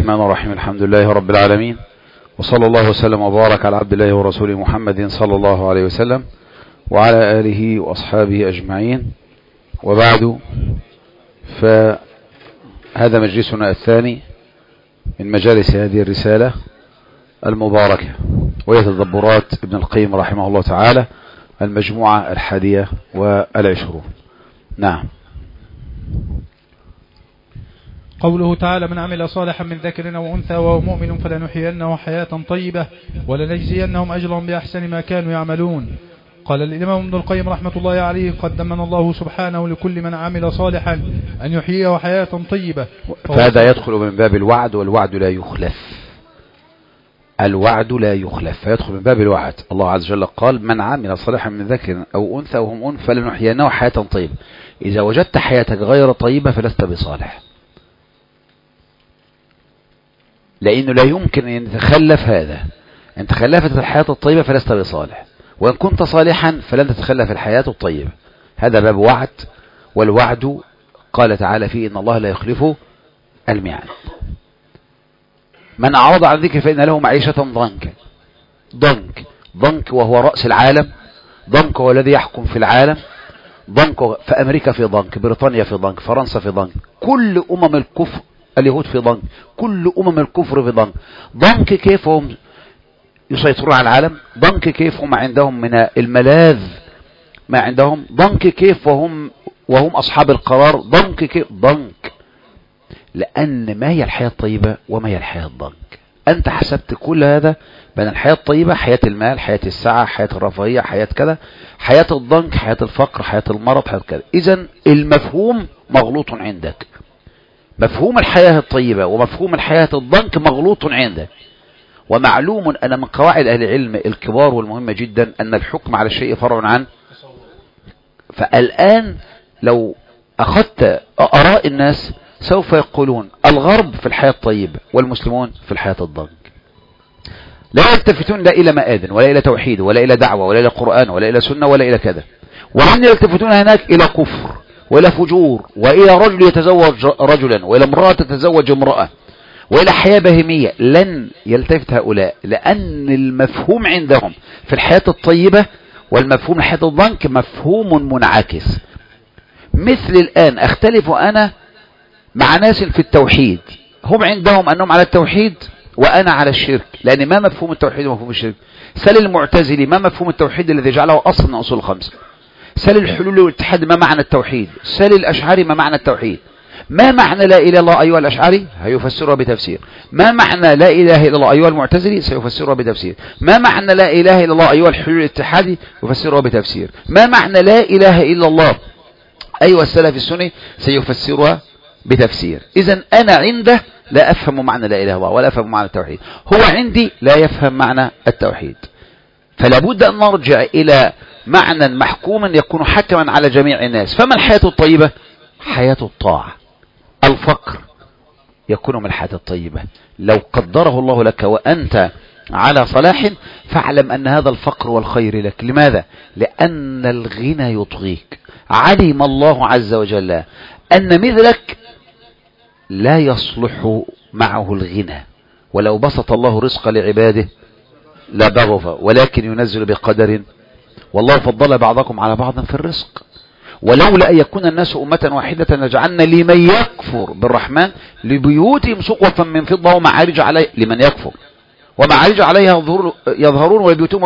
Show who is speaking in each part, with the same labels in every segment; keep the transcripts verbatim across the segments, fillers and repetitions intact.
Speaker 1: الرحمن الرحيم. الحمد لله رب العالمين، وصلى الله وسلم وبارك على عبد الله ورسوله محمد صلى الله عليه وسلم وعلى آله وأصحابه أجمعين، وبعد، فهذا مجلسنا الثاني من مجالس هذه الرسالة المباركة، وهي تدبرات ابن القيم رحمه الله تعالى، المجموعة الحادية والعشرون. نعم.
Speaker 2: قوله تعالى: من عمل صالحا من ذكر أو أنثى وهو مؤمن فلنحيينه حياة طيبة ولنجزينهم أجرهم بأحسن ما كانوا يعملون. قال الإمام ابن القيم رحمة الله عليه: قد دمن الله سبحانه لكل من عمل صالحا أن يحييه حياة طيبة.
Speaker 1: فهذا يدخل من باب الوعد، والوعد لا يخلف. الوعد لا يخلف، فيدخل من باب الوعد. الله عز وجل قال: من عمل صالحا من ذكر أو أنثى وهم أنثى فلنحيينه حياة طيبة. إذا وجدت حياتك غير طيبة فلست بصالح، لأنه لا يمكن أن يتخلف هذا. إن تخلفت الحياة الطيبة فلست بصالح، وإن كنت صالحا فلن تتخلف الحياة الطيبة. هذا باب وعد، والوعد قال تعالى فيه: إن الله لا يخلف الميعاد. من أعرض عن ذكر فإن له معيشة ضنكا. ضنك ضنك وهو رأس العالم، ضنك هو الذي يحكم في العالم، ضنك في أمريكا في ضنك، بريطانيا في ضنك، فرنسا في ضنك، كل أمم الكفر، اليهود في ضنك، كل أمم الكفر في ضنك. ضنك كيف هم يسيطرون على العالم، ضنك كيف هم عندهم من الملاذ ما عندهم، ضنك كيف وهم وهم أصحاب القرار، ضنك كيف ضنك. لأن ما هي الحياة الطيبة وما هي الحياة الضنك؟ أنت حسبت كل هذا بين الحياة الطيبة، حياة المال، حياة السعة، حياة الرفاهية، حياة كذا، حياة الضنك، حياة الفقر، حياة المرض، حياة كذا. إذن المفهوم مغلوط عندك. مفهوم الحياة الطيبة ومفهوم الحياة الضنك مغلوط عندك. ومعلوم أن من قواعد أهل العلم الكبار والمهمة جدا أن الحكم على الشيء فرع عن. فالآن لو أخذت آراء الناس سوف يقولون الغرب في الحياة الطيبة والمسلمون في الحياة الضنك. لا يلتفتون لا إلى مآذن ولا إلى توحيد ولا إلى دعوة ولا إلى قرآن ولا إلى سنة ولا إلى كذا، وهم يلتفتون هناك إلى كفر وإلى فجور وإلى رجل يتزوج رجلا وإلى امرأة تتزوج امرأة وإلى حياة بهيمية. لن يلتفت هؤلاء، لأن المفهوم عندهم في الحياة الطيبة والمفهوم الحياة الضنك مفهوم منعكس. مثل الآن أختلف أنا مع ناس في التوحيد، هم عندهم أنهم على التوحيد وأنا على الشرك، لأن ما مفهوم التوحيد ومفهوم الشرك؟ سل المعتزلي ما مفهوم التوحيد الذي جعله أصل من أصول الخمسة؟ سل الحلول والاتحاد ما معنى التوحيد؟ سل الأشعري ما معنى التوحيد؟ ما معنى لا إله إلا الله أيها الأشعري؟ هيفسرها بتفسير. ما معنى لا إله إلا الله أيها المعتزلي؟ سيفسرها بتفسير. ما معنى لا إله إلا الله أيها الحلول الاتحادي؟ يفسرها بتفسير. ما معنى لا إله إلا الله أيها السلف السني؟ سيفسرها بتفسير. إذن أنا عنده لا أفهم معنى لا إله إلا الله ولا أفهم معنى التوحيد، هو عندي لا يفهم معنى التوحيد. فلا بد أن نرجع إلى معنى محكوما يكون حكما على جميع الناس. فما الحياة الطيبة؟ حياة الطاعة. الفقر يكون من الحياة الطيبة. لو قدره الله لك وأنت على صلاح فاعلم أن هذا الفقر والخير لك. لماذا؟ لأن الغنى يطغيك. علم الله عز وجل أن مثلك لا يصلح معه الغنى، ولو بسط الله رزق لعباده لبغوا، ولكن ينزل بقدر، والله فضل بعضكم على بعض في الرزق. ولولا أن يكون الناس أمة واحدة لجعلنا لمن يكفر بالرحمن لبيوتهم سقفا من فضة ومعارج عليه لمن يكفر ومعارج عليها يظهرون ولبيوتهم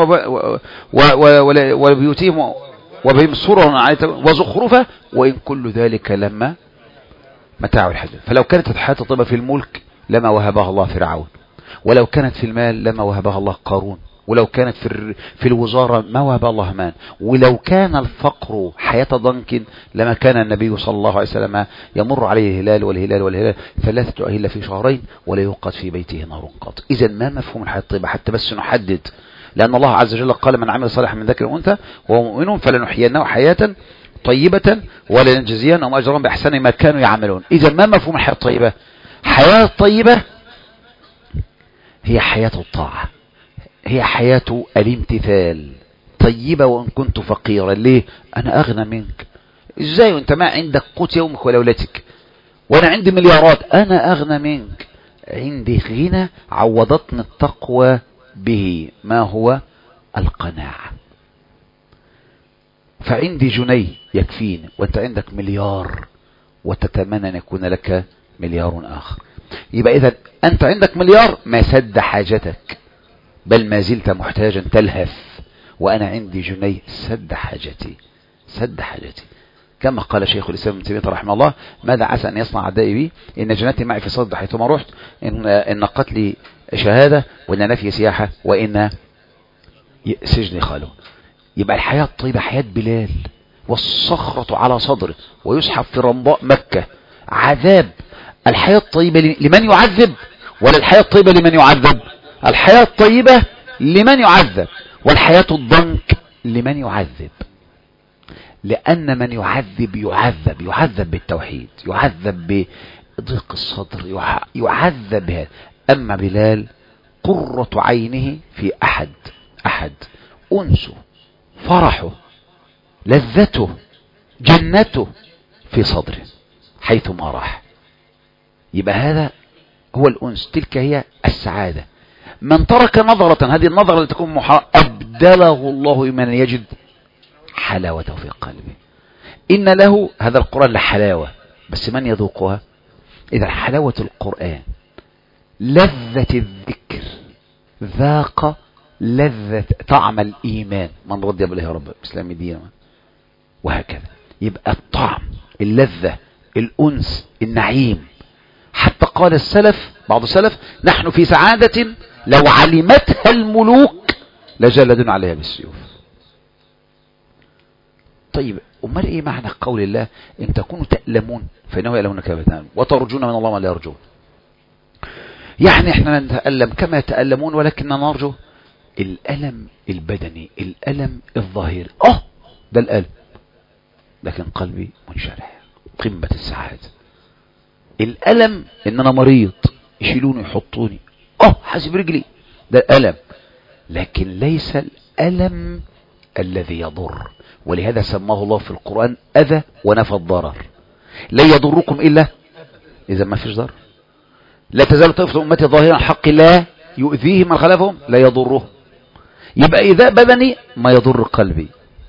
Speaker 1: ولبيوتهم وبهم سرر وزخرفة وإن كل ذلك لما متاع الحياة. فلو كانت الحياة الطيبة في الملك لما وهبها الله فرعون، ولو كانت في المال لما وهبها الله قارون، ولو كانت في في الوزارة ما وهب الله هامان، ولو كان الفقر حياة ضنك لما كان النبي صلى الله عليه وسلم يمر عليه الهلال والهلال والهلال ثلاثة أهلة في شهرين ولا يوقد في بيته نار قط. إذا ما مفهوم الحياة الطيبة حتى بس نحدد؟ لأن الله عز وجل قال: من عمل صالحا من ذكر وأنثى وهو مؤمن فلنحيينه حياة طيبة ولنجزينهم أجرهم بأحسن ما كانوا يعملون. إذا ما مفهوم الحياة الطيبة؟ حياة طيبة هي حياة الطاعة، هي حياة الامتثال. طيبة وإن كنت فقيرا. ليه؟ أنا أغنى منك. إزاي وأنت ما عندك قوت يومك ولولتك؟ وأنا عندي مليارات. أنا أغنى منك. عندي غنى عوضتني التقوى به، ما هو القناعة. فعندي جنيه يكفيني، وانت عندك مليار وتتمنى ان يكون لك مليار اخر. يبقى اذا انت عندك مليار ما سد حاجتك، بل ما زلت محتاجا تلهث، وانا عندي جنيه سد حاجتي سد حاجتي. كما قال شيخ الاسلام ابن تيمية رحمه الله: ماذا عسى ان يصنع اعدائي بي؟ ان جنتي معي في صد حيثما رحت، ان ان قتلي شهاده، وان نفي سياحه، وان سجني خلو. يبقى الحياه الطيبه حياه بلال، والصخره على صدره ويسحب في رمضاء مكه. عذاب الحياه الطيبه لمن يعذب، ولا الحياه الطيبه لمن يعذب؟ الحياه الطيبه لمن يعذب، والحياه الضنك لمن يعذب. لأن من يعذب يعذب يعذب بالتوحيد، يعذب بضيق الصدر، يعذب بهذا. أما بلال قرة عينه في أحد أحد أنسه، فرحه، لذته، جنته في صدره حيثما راح. يبقى هذا هو الأنس، تلك هي السعادة. من ترك نظرة، هذه النظرة التي تكون محرمة، أبدله الله من يجد حلاوته في قلبه. إن له هذا القرآن لحلاوة، بس من يذوقها؟ إذا حلاوة القرآن، لذة الذكر، ذاق لذة طعم الإيمان، من رضي بالله رب الإسلام دينا، وهكذا. يبقى الطعم، اللذة، الأنس، النعيم. حتى قال السلف، بعض السلف: نحن في سعادة لو علمتها الملوك لجلدوا عليها بالسيوف. طيب امال ايه معنى قول الله: ان تكونوا تألمون فانه يألمون كما تألمون وترجون من الله ما لا يرجون؟ يعني احنا نتألم كما يتألمون، ولكننا نرجو الألم البدني، الألم الظاهري. اه ده الألم، لكن قلبي منشرح، قمة السعادة. الألم ان انا مريض يشيلوني يحطوني، اه حاسس برجلي، ده الألم، لكن ليس الألم الذي يضر. ولهذا سماه الله في القرآن أذى ونفى الضرر. لا يضركم إلا إذا ما فيش ضرر. لا تزال طائفة أمتي ظاهرا حق لا يؤذيه من خلفهم لا يضره. يبقى إذا بدني ما يضر قلبي.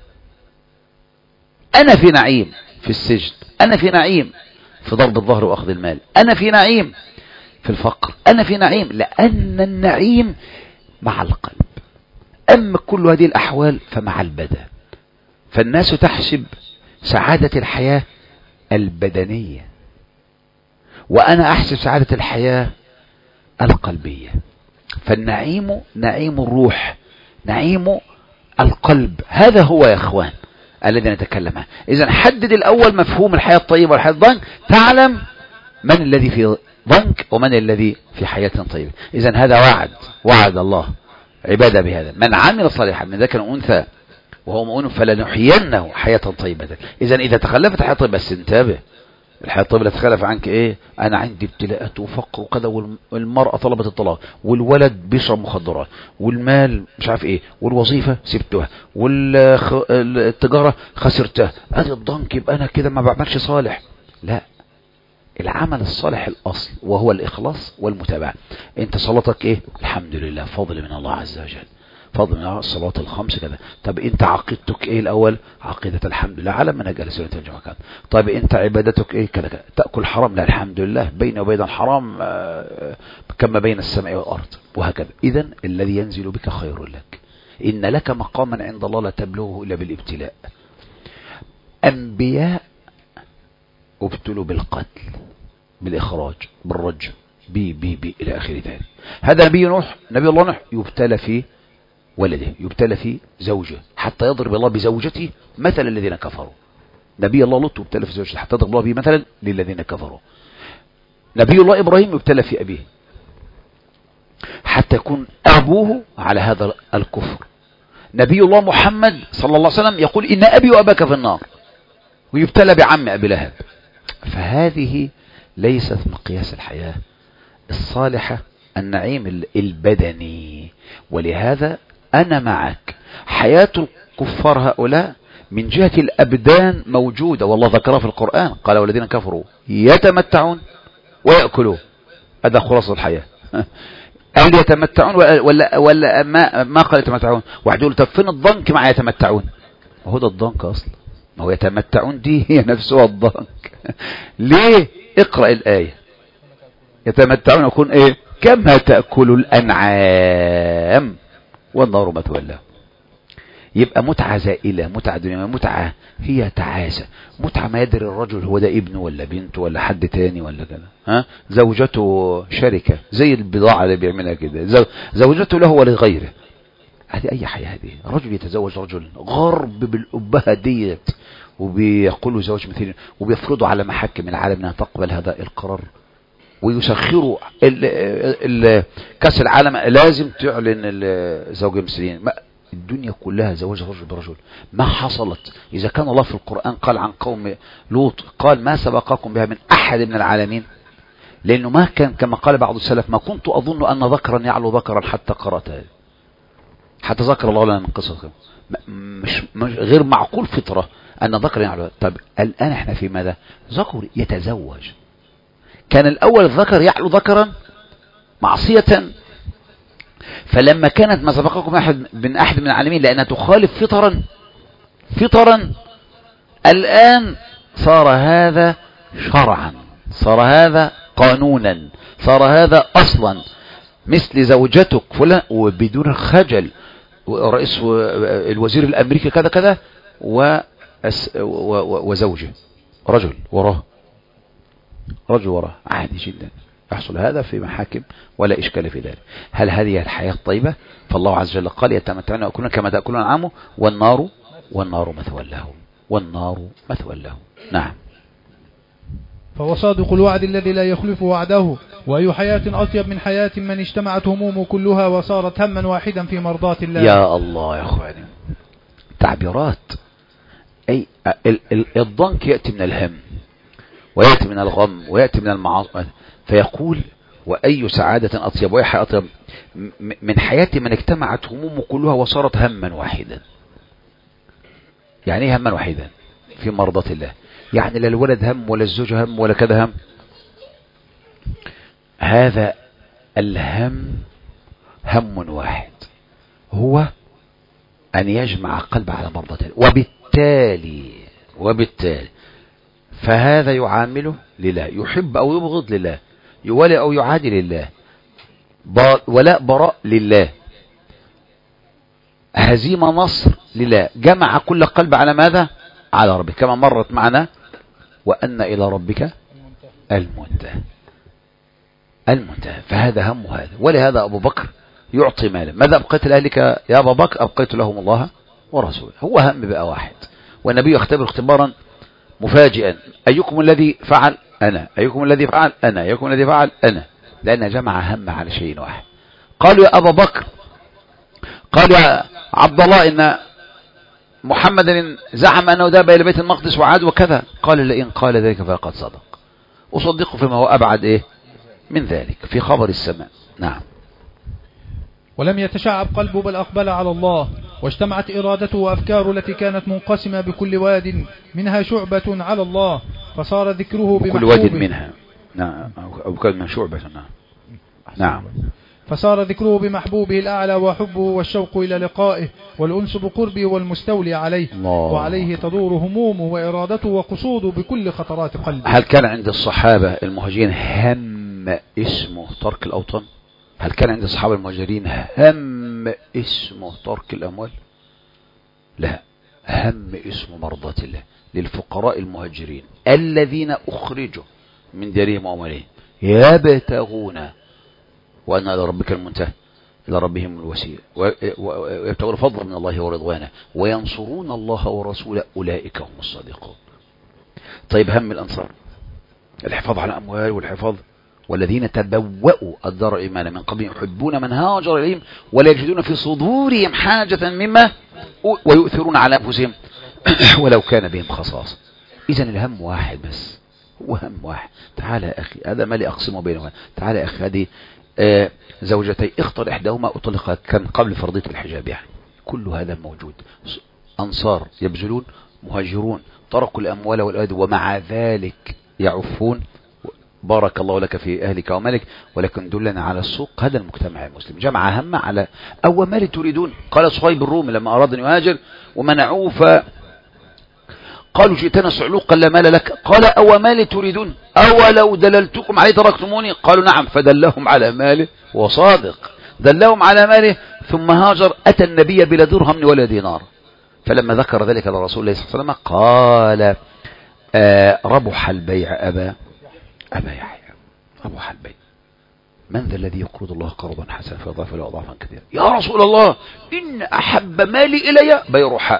Speaker 1: أنا في نعيم في السجن، أنا في نعيم في ضرب الظهر وأخذ المال، أنا في نعيم في الفقر، أنا في نعيم، لأن النعيم مع القلب. أما كل هذه الأحوال فمع البدن. فالناس تحسب سعادة الحياة البدنية، وأنا أحسب سعادة الحياة القلبية. فالنعيم نعيم الروح، نعيم القلب. هذا هو يا أخوان الذي نتكلم عنه. إذن حدد الأول مفهوم الحياة الطيبة والحياة الضنك، تعلم من الذي في ضنك ومن الذي في حياة طيبة. إذن هذا وعد، وعد الله عبادة بهذا: من عمل صالحا من ذكر أنثى وهو مؤمن فلنحيينه حياة طيبة. إذن إذا تخلفت الحياة الطيبة، بس انتبه، الحياة الطيبة لا تخلف عنك إيه؟ أنا عندي ابتلاءات وفقر وكذا، والمرأة طلبت الطلاق، والولد بيشرب مخدرات، والمال مش عارف إيه، والوظيفة سبتها، والتجارة خسرتها، هذا الضنك، يبقى أنا كده ما بعملش صالح. لا، العمل الصالح الأصل وهو الإخلاص والمتابعة. أنت صلاتك إيه؟ الحمد لله، فضل من الله عز وجل، فضل من الله، الصلاة الخمس كذا. طب أنت عقيدتك إيه الأول؟ عقيدة الحمد لله على من أجل سنة الجمعة. طيب أنت عبادتك إيه؟ كذا كذا. تأكل حرام؟ لا، الحمد لله بيني وبين الحرام كما بين السماء والأرض، وهكذا. إذن الذي ينزل بك خير لك. إن لك مقاما عند الله لا تبلغه إلا بالابتلاء. أنبياء ابتلوا بالقتل، بالإخراج، بالرجم، بي بي بي إلى آخر ذلك. هذا نبي نوح، نبي الله نوح يبتلى في ولده، يبتلى في زوجه، حتى يضرب الله بزوجته مثل الذين كفروا. نبي الله لوط يبتلى في زوجته حتى يضرب الله به مثلا للذين كفروا. نبي الله إبراهيم يبتلى في أبيه حتى يكون أبوه على هذا الكفر. نبي الله محمد صلى الله عليه وسلم يقول: إن أبي وأباك في النار، ويبتلى بعم أبي لهب. فهذه ليست مقياس الحياة الصالحة النعيم البدني. ولهذا أنا معك، حياة الكفار هؤلاء من جهة الأبدان موجودة، والله ذكرها في القرآن، قال: والذين كفروا يتمتعون ويأكلون. هذا خلاص الحياة. هل يتمتعون ولا ولا ما ما قال يتمتعون؟ واحد يقول طب فين الضنك مع يتمتعون؟ هو ده الضنك اصلا، ما هو يتمتعون دي هي نفسها الضنك. ليه؟ اقرأ الآية. يتمتعون يكون ايه؟ كما تأكل الأنعام والنار مثوى لهم. يبقى متعة زائلة، متعة دنيا، متعة هي تعاسة، متعة ما يدري الرجل هو ده ابنه ولا بنته ولا حد تاني ولا كده، ها زوجته شركة زي البضاعة اللي بيعملها كده، زوجته له ولغيره. هذه أي حياة هذه؟ رجل يتزوج رجل غرب بالأبهة ديت وبيقولوا زواج مثيل وبيفرضوا على محاكم العالم أنها تقبل هذا القرار، ويسخروا كأس العالم لازم تعلن الزوج المثليين. الدنيا كلها زواج رجل برجل. ما حصلت. إذا كان الله في القرآن قال عن قوم لوط قال ما سبقكم بها من أحد من العالمين، لأنه ما كان كما قال بعض السلف ما كنت أظن أن ذكرا يعلو ذكرا حتى قرأت هذا، حتى ذكر الله لنا من قصة. مش, مش غير معقول فطرة أن ذكر يعلو. طب الآن احنا في ماذا؟ ذكر يتزوج. كان الأول الذكر يعلو ذكرا معصية، فلما كانت ما سبقكم أحد من أحد من العالمين لأنها تخالف فطرا فطرا، الآن صار هذا شرعا، صار هذا قانونا، صار هذا أصلا. مثل زوجتك فلان وبدون خجل، رئيس الوزير الأمريكي كذا كذا وزوجه رجل وراه، رجل وراه عادي جدا، يحصل هذا في محاكم ولا إشكال في ذلك. هل هذه الحياة الطيبة؟ فالله عز وجل قال يتمتعون ويأكلون كما تأكلون الأنعام والنار والنار مثوى لهم، والنار مثوى لهم. نعم.
Speaker 2: فهو صادق الوعد الذي لا يخلف وعده. وأي حياة أطيب من حياة من اجتمعت هموم كلها وصارت هما واحدا في مرضاة الله.
Speaker 1: يا الله يا أخواني، تعبيرات. أي الضنك يأتي من الهم ويأتي من الغم ويأتي من المعاصي، فيقول وأي سعادة أطيب وأي حياة أطيب من حياة من اجتمعت هموم كلها وصارت هما واحدا. يعني ايه هما واحدا؟ في مرضاة الله. يعني لا الولد هم ولا الزوج هم ولا كذا هم. هذا الهم هم واحد، هو أن يجمع قلب على مرضاة الله، وبالتالي وبالتالي فهذا يعامله لله، يحب أو يبغض لله، يولي أو يعادي لله، ولاء براء لله، هزيمة نصر لله، جمع كل قلب على ماذا؟ على ربك، كما مرت معنا وأن إلى ربك المنتهى المنتهى. فهذا هم هذا. ولهذا أبو بكر يعطي مالا. ماذا أبقيت لأهلك يا أبا بكر؟ أبقيت لهم الله ورسوله. هو هم بقى واحد. والنبي يختبر اختبارا مفاجئا، أيكم الذي فعل؟ أنا. أيكم الذي فعل؟ أنا. أيكم الذي فعل؟ أنا. لأن جمع هم على شيء واحد. قالوا يا أبا بكر، قالوا يا عبد الله إن محمد زعم أنه ذهب إلى بيت المقدس وعاد وكذا. قال لئن قال ذلك فقد صدق. أصدقه فيما هو أبعد إيه من ذلك في خبر السماء. نعم.
Speaker 2: ولم يتشعب قلبه بل أقبل على الله، واجتمعت إرادته وأفكاره التي كانت منقسمة بكل واد منها شعبة على الله، فصار ذكره
Speaker 1: بكل واد منها. نعم. أو كان من شعبة. نعم. نعم.
Speaker 2: فصار ذكره بمحبوبه الأعلى وحبه والشوق إلى لقائه والأنس بقربه والمستولي عليه الله. وعليه تدور همومه وإرادته وقصوده بكل خطرات قلبه.
Speaker 1: هل كان عند الصحابة المهاجرين هم اسمه ترك الأوطان؟ هل كان عند الصحابة المهاجرين هم اسمه ترك الأموال؟ لا، هم اسمه مرضاة الله للفقراء المهاجرين الذين أخرجوا من ديارهم وأموالهم يبتغون وأن إلى ربك المنتهى، إلى ربهم الوسيلة، ويبتغون فضلا من الله ورضوانه وينصرون الله ورسوله، أولئك هم الصادقون. طيب هم الأنصار الحفاظ على الأموال والحفاظ، والذين تبوأوا الدار إيمانا من قبل يحبون من هاجر إليهم ولا يجدون في صدورهم حاجة مما ويؤثرون على أنفسهم ولو كان بهم خصاصة. إذن الهم واحد بس، هو هم واحد. تعال يا أخي، هذا ما لي أقسمه بينهما. تعال يا أخي، هذه آه زوجتي اختر إحداهما أطلقت كان قبل فرضية الحجاب، يعني كل هذا موجود. أنصار يبذلون، مهاجرون تركوا الأموال والأولاد ومع ذلك يعفون بارك الله لك في أهلك ومالك، ولكن دلنا على السوق. هذا المجتمع المسلم جمع هم على أو مال تريدون. قال صهيب الرومي لما أراد أن يهاجر ومنعوه ف قالوا جئتنا صعلوقا لا مال لك، قال أو مال تريدون أو لو دللتكم عليه تركتموني، قالوا نعم، فدلهم على ماله وصادق، دلهم على ماله. ثم هاجر، أتى النبي بلا درهم ولا دينار، فلما ذكر ذلك لرسول الله صلى الله عليه وسلم قال آه ربح البيع أبا أبا يحيى، ربح البيع. من ذا الذي يقرض الله قرضا حسنا فيضاعف له أضعافا كثيرة؟ يا رسول الله إن أحب مالي إلي بيرحاء،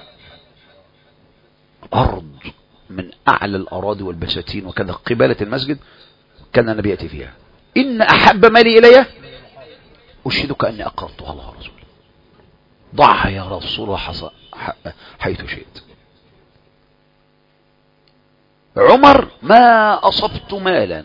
Speaker 1: أرض من أعلى الأراضي والبساتين وكذا قبالة المسجد كان النبي يأتي فيها. إن أحب مالي إلي أشهدك أني أقرضتها الله رسول، ضعها يا رسول الله حيث شئت. عمر ما أصبت مالا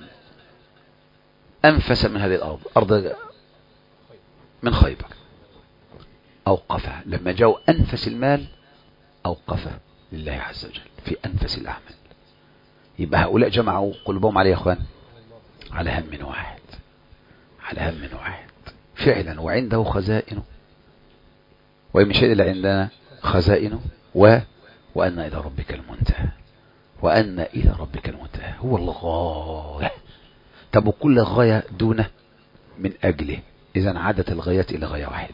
Speaker 1: أنفس من هذه الأرض، أرض من خيبر، أوقفها لما جاءوا أنفس المال، أوقفه لله عز وجل في أنفس الأعمال. يبقى هؤلاء جمعوا قلوبهم عليه يا أخوان على هم واحد، على هم واحد فعلا، وعنده خزائنه، ومن شيء إلا عندنا خزائنه، و وأن إلى ربك المنتهى، وأن إلى ربك المنتهى هو الغاية. طب وكل غاية دونه من أجله، إذا عادت الغايات إلى غاية واحدة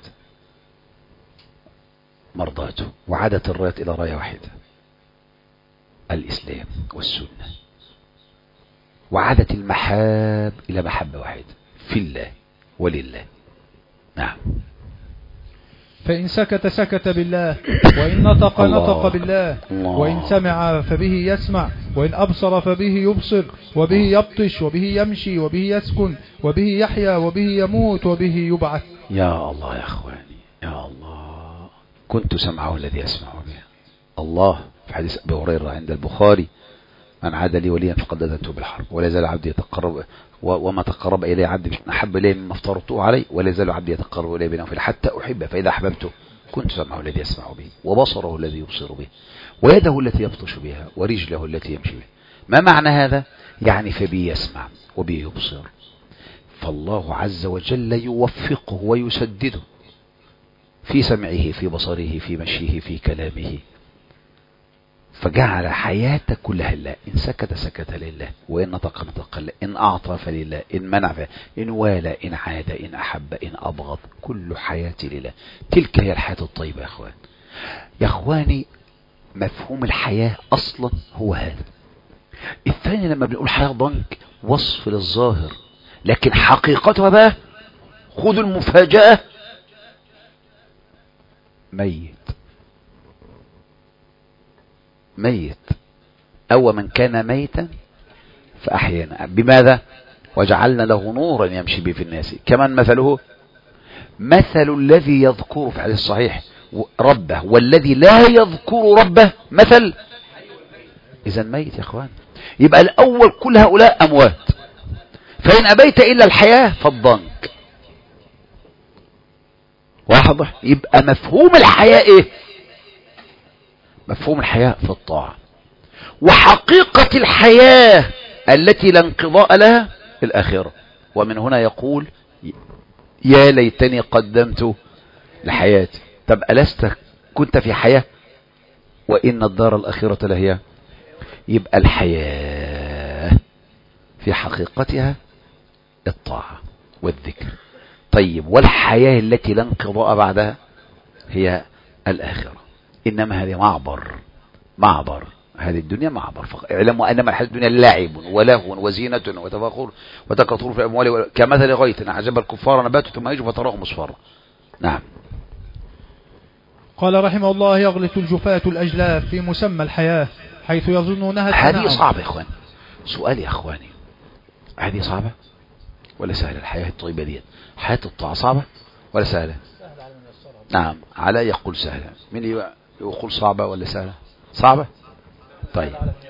Speaker 1: مرضاته، وعادت الرايات إلى راية واحدة الإسلام والسنة، وعادت المحاب إلى محبة واحدة في الله ولله. نعم.
Speaker 2: فإن سكت سكت بالله، وإن نطق نطق بالله، وإن سمع فبه يسمع، وإن أبصر فبه يبصر، وبه يبطش، وبه يمشي، وبه يسكن، وبه يحيا، وبه يموت، وبه يبعث.
Speaker 1: يا الله يا أخواني، يا الله، كنت سمعه الذي أسمع به. الله في حديث أبي هريرة عند البخاري: من عاد لي وليا فقد أذنته بالحرب، ولا يزال عبدي يتقرب وما تقرب إلي عبدي أحب إلي مما افترضته عليه، ولا يزال عبدي يتقرب إلي بنوافل حتى أحبه، فإذا أحببته كنت سمعه الذي يسمع به، وبصره الذي يبصر به، ويده التي يبطش بها، ورجله التي يمشي بها. ما معنى هذا؟ يعني فبي يسمع وبي يبصر. فالله عز وجل يوفقه ويسدده في سمعه، في بصره، في مشيه، في كلامه، فجعل حياته كلها لله. إن سكت سكت لله، وإن نطق نطق لله، إن أعطى فلله، إن منع فلله، إن والى، إن عاد، إن أحب، إن أبغض، كل حياتي لله. تلك هي الحياة الطيبة يا أخوان. يا أخواني مفهوم الحياة أصلا هو هذا. الثاني لما بنقول حياة ضنك وصف للظاهر، لكن حقيقتها بقى خذوا المفاجأة: ميت ميت أو من كان ميتا فأحيانا. بماذا؟ وجعلنا له نورا يمشي به في الناس كمان مثله مثل الذي يذكر في الحديث الصحيح ربه والذي لا يذكر ربه مثل. إذا ميت يا اخوان. يبقى الأول كل هؤلاء أموات، فإن أبيت إلا الحياة فالضنك. واضح؟ يبقى مفهوم الحياة إيه؟ مفهوم الحياة في الطاعة، وحقيقة الحياة التي لا انقضاء لها الآخرة. ومن هنا يقول: يا ليتني قدمت لحياتي. طب ألست كنت في حياة؟ وإن الدار الآخرة لهي. يبقى الحياة في حقيقتها الطاعة والذكر. طيب والحياة التي لا انقضاء بعدها هي الآخرة. إنما هذه معبر معبر هذه الدنيا معبر. اعلموا أنما الحياة الدنيا لعب ولهو وزينة وتفاخر وتكاثر في الأموال كمثل غيث أعجب الكفار نباته ثم يجب فتراه مصفرا. نعم.
Speaker 2: قال رحمه الله: يغلط الجفاة الأجلاف في مسمى الحياة حيث يظنونها التنعم.
Speaker 1: هذه صعبة يا إخواني. سؤال يا إخواني، هذه صعبة ولا سهلة؟ الحياة الطيبة دي حياة الطاعة صعبة ولا سهلة؟ نعم. على يقول سهلة. من يقول صعبة ولا سهلة؟ صعبة. طيب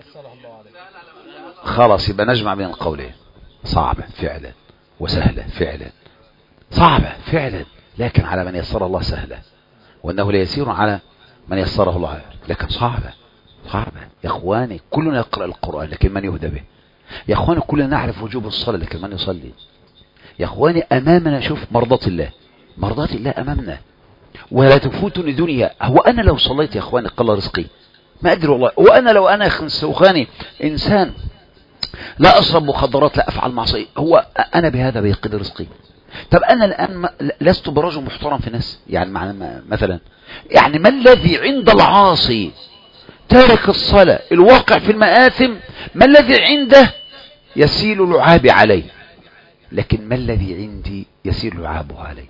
Speaker 1: خلاص يبقى نجمع بين القولين. صعبة فعلا وسهلة فعلا. صعبة فعلا لكن على من يسر الله سهلة، وأنه لا يسير على من يسره الله. لكن صعبة صعبة يا اخواني. كلنا يقرأ القرآن لكن من يهدى به؟ يا اخواني كلنا نعرف وجوب الصلاة لكن من يصلي؟ يا اخواني امامنا شوف مرضات الله، مرضات الله امامنا، ولا تفوتني دنيا. هو انا لو صليت يا اخواني قل رزقي؟ ما ادري والله. وانا لو انا خنسوخاني انسان لا اشرب مخدرات لا افعل معصية، هو انا بهذا بيقل رزقي؟ طب انا الان لست برجل محترم في الناس يعني معنى مثلا، يعني ما الذي عند العاصي تارك الصلاة الواقع في المآثم، ما الذي عنده يسيل لعابي عليه، لكن ما الذي عندي يسيل لعابه عليه؟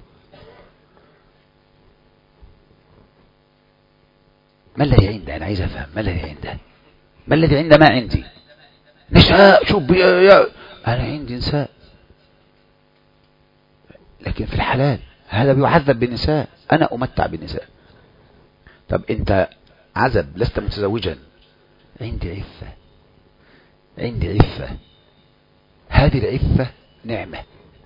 Speaker 1: ما الذي عنده؟ انا عايز افهم ما الذي عنده، ما الذي عنده ما عندي؟ نساء شوف يا يا انا عندي نساء لكن في الحلال هذا بيعذب بالنساء، انا امتع بالنساء. طب انت عزب لست متزوجا، عندي عفة، عندي عفة، هذه العفة نعمة.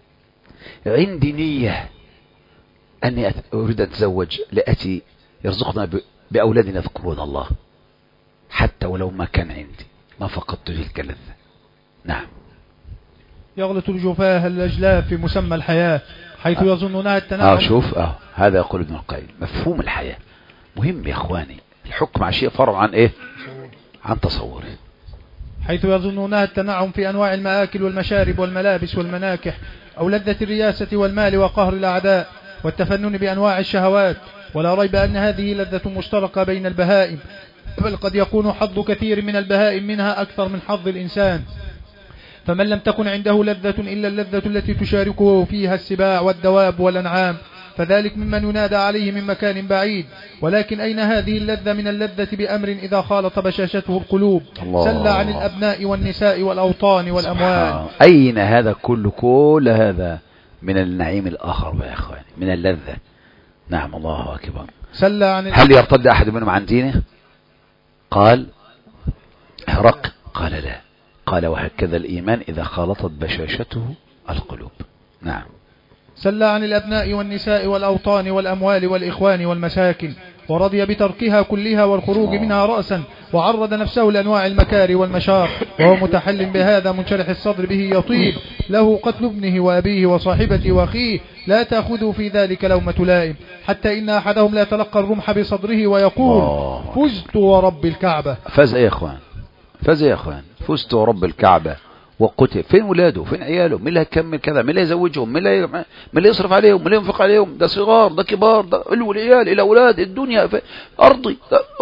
Speaker 1: عندي نية أني أريد أن أتزوج لأتي يرزقنا بأولاد يذكرون الله، حتى ولو ما كان عندي ما فقدت تلك اللذة. نعم.
Speaker 2: يغلط الجفاه الأجلاف في مسمى الحياة حيث يظنونها التنعم.
Speaker 1: آه شوف آه هذا يقول ابن القيم مفهوم الحياة مهم يا اخواني. الحكم على شيء فرع عن ايه؟ عن تصوره.
Speaker 2: حيث يظنونها التنعم في انواع المآكل والمشارب والملابس والمناكح، او لذة الرياسة والمال وقهر الاعداء والتفنن بانواع الشهوات. ولا ريب ان هذه لذة مشتركة بين البهائم، بل قد يكون حظ كثير من البهائم منها اكثر من حظ الانسان. فمن لم تكن عنده لذة الا اللذة التي تشاركه فيها السباع والدواب والانعام فذلك ممن ينادى عليه من مكان بعيد. ولكن أين هذه اللذة من اللذة بأمر إذا خالط بشاشته القلوب؟ سل عن الأبناء والنساء والأوطان والأموال.
Speaker 1: أين هذا كل كل هذا من النعيم الآخر يا أخواني، من اللذة. نعم الله أكبر.
Speaker 2: سل عن
Speaker 1: هل يرتد أحد منهم عن دينه؟ قال هرق قال لا، قال وهكذا الإيمان إذا خالطت بشاشته القلوب. نعم.
Speaker 2: سل عن الأبناء والنساء والأوطان والأموال والإخوان والمساكن، ورضي بتركها كلها والخروج منها رأسا، وعرض نفسه لأنواع المكار والمشار، وهو متحل بهذا منشرح الصدر به يطيب له قتل ابنه وأبيه وصاحبته وأخيه، لا تأخذوا في ذلك لومة لائم، حتى إن أحدهم لا يتلقى الرمح بصدره ويقول فزت ورب الكعبة.
Speaker 1: فاز يا إخوان، فاز يا إخوان، فزت ورب الكعبة. وقتل. فين ولاده؟ فين عياله؟ مين اللي هيكمل كذا؟ مين اللي يزوجهم؟ مين اللي مين اللي يصرف عليهم؟ مين اللي ينفق عليهم؟ ده صغار، ده كبار، ده العيال، الاولاد، الدنيا ارضي.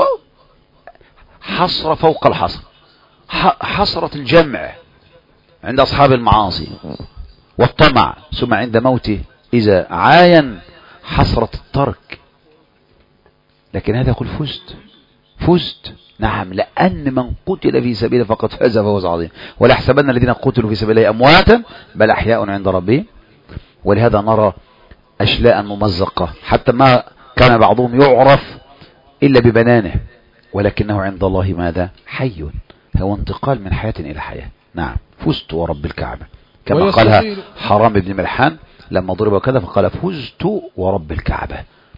Speaker 1: حصر فوق الحصر، حصرة الجمع عند اصحاب المعاصي والطمع، ثم عند موته اذا عاين حصرة الترك. لكن هذا يقول فزت، فزت. نعم، لأن من قتل في سبيله فقد فاز فوز عظيم. ولا يحسبن الذين قتلوا في سبيله أمواتا بل أحياء عند ربهم. ولهذا نرى أشلاء ممزقة، حتى ما كان بعضهم يعرف إلا ببنانه، ولكنه عند الله ماذا؟ حي. هو انتقال من حياة إلى حياة. نعم. فزت ورب الكعبة كما قالها حرام بن ملحان لما ضرب وكذا فقال فزت ورب الكعبة.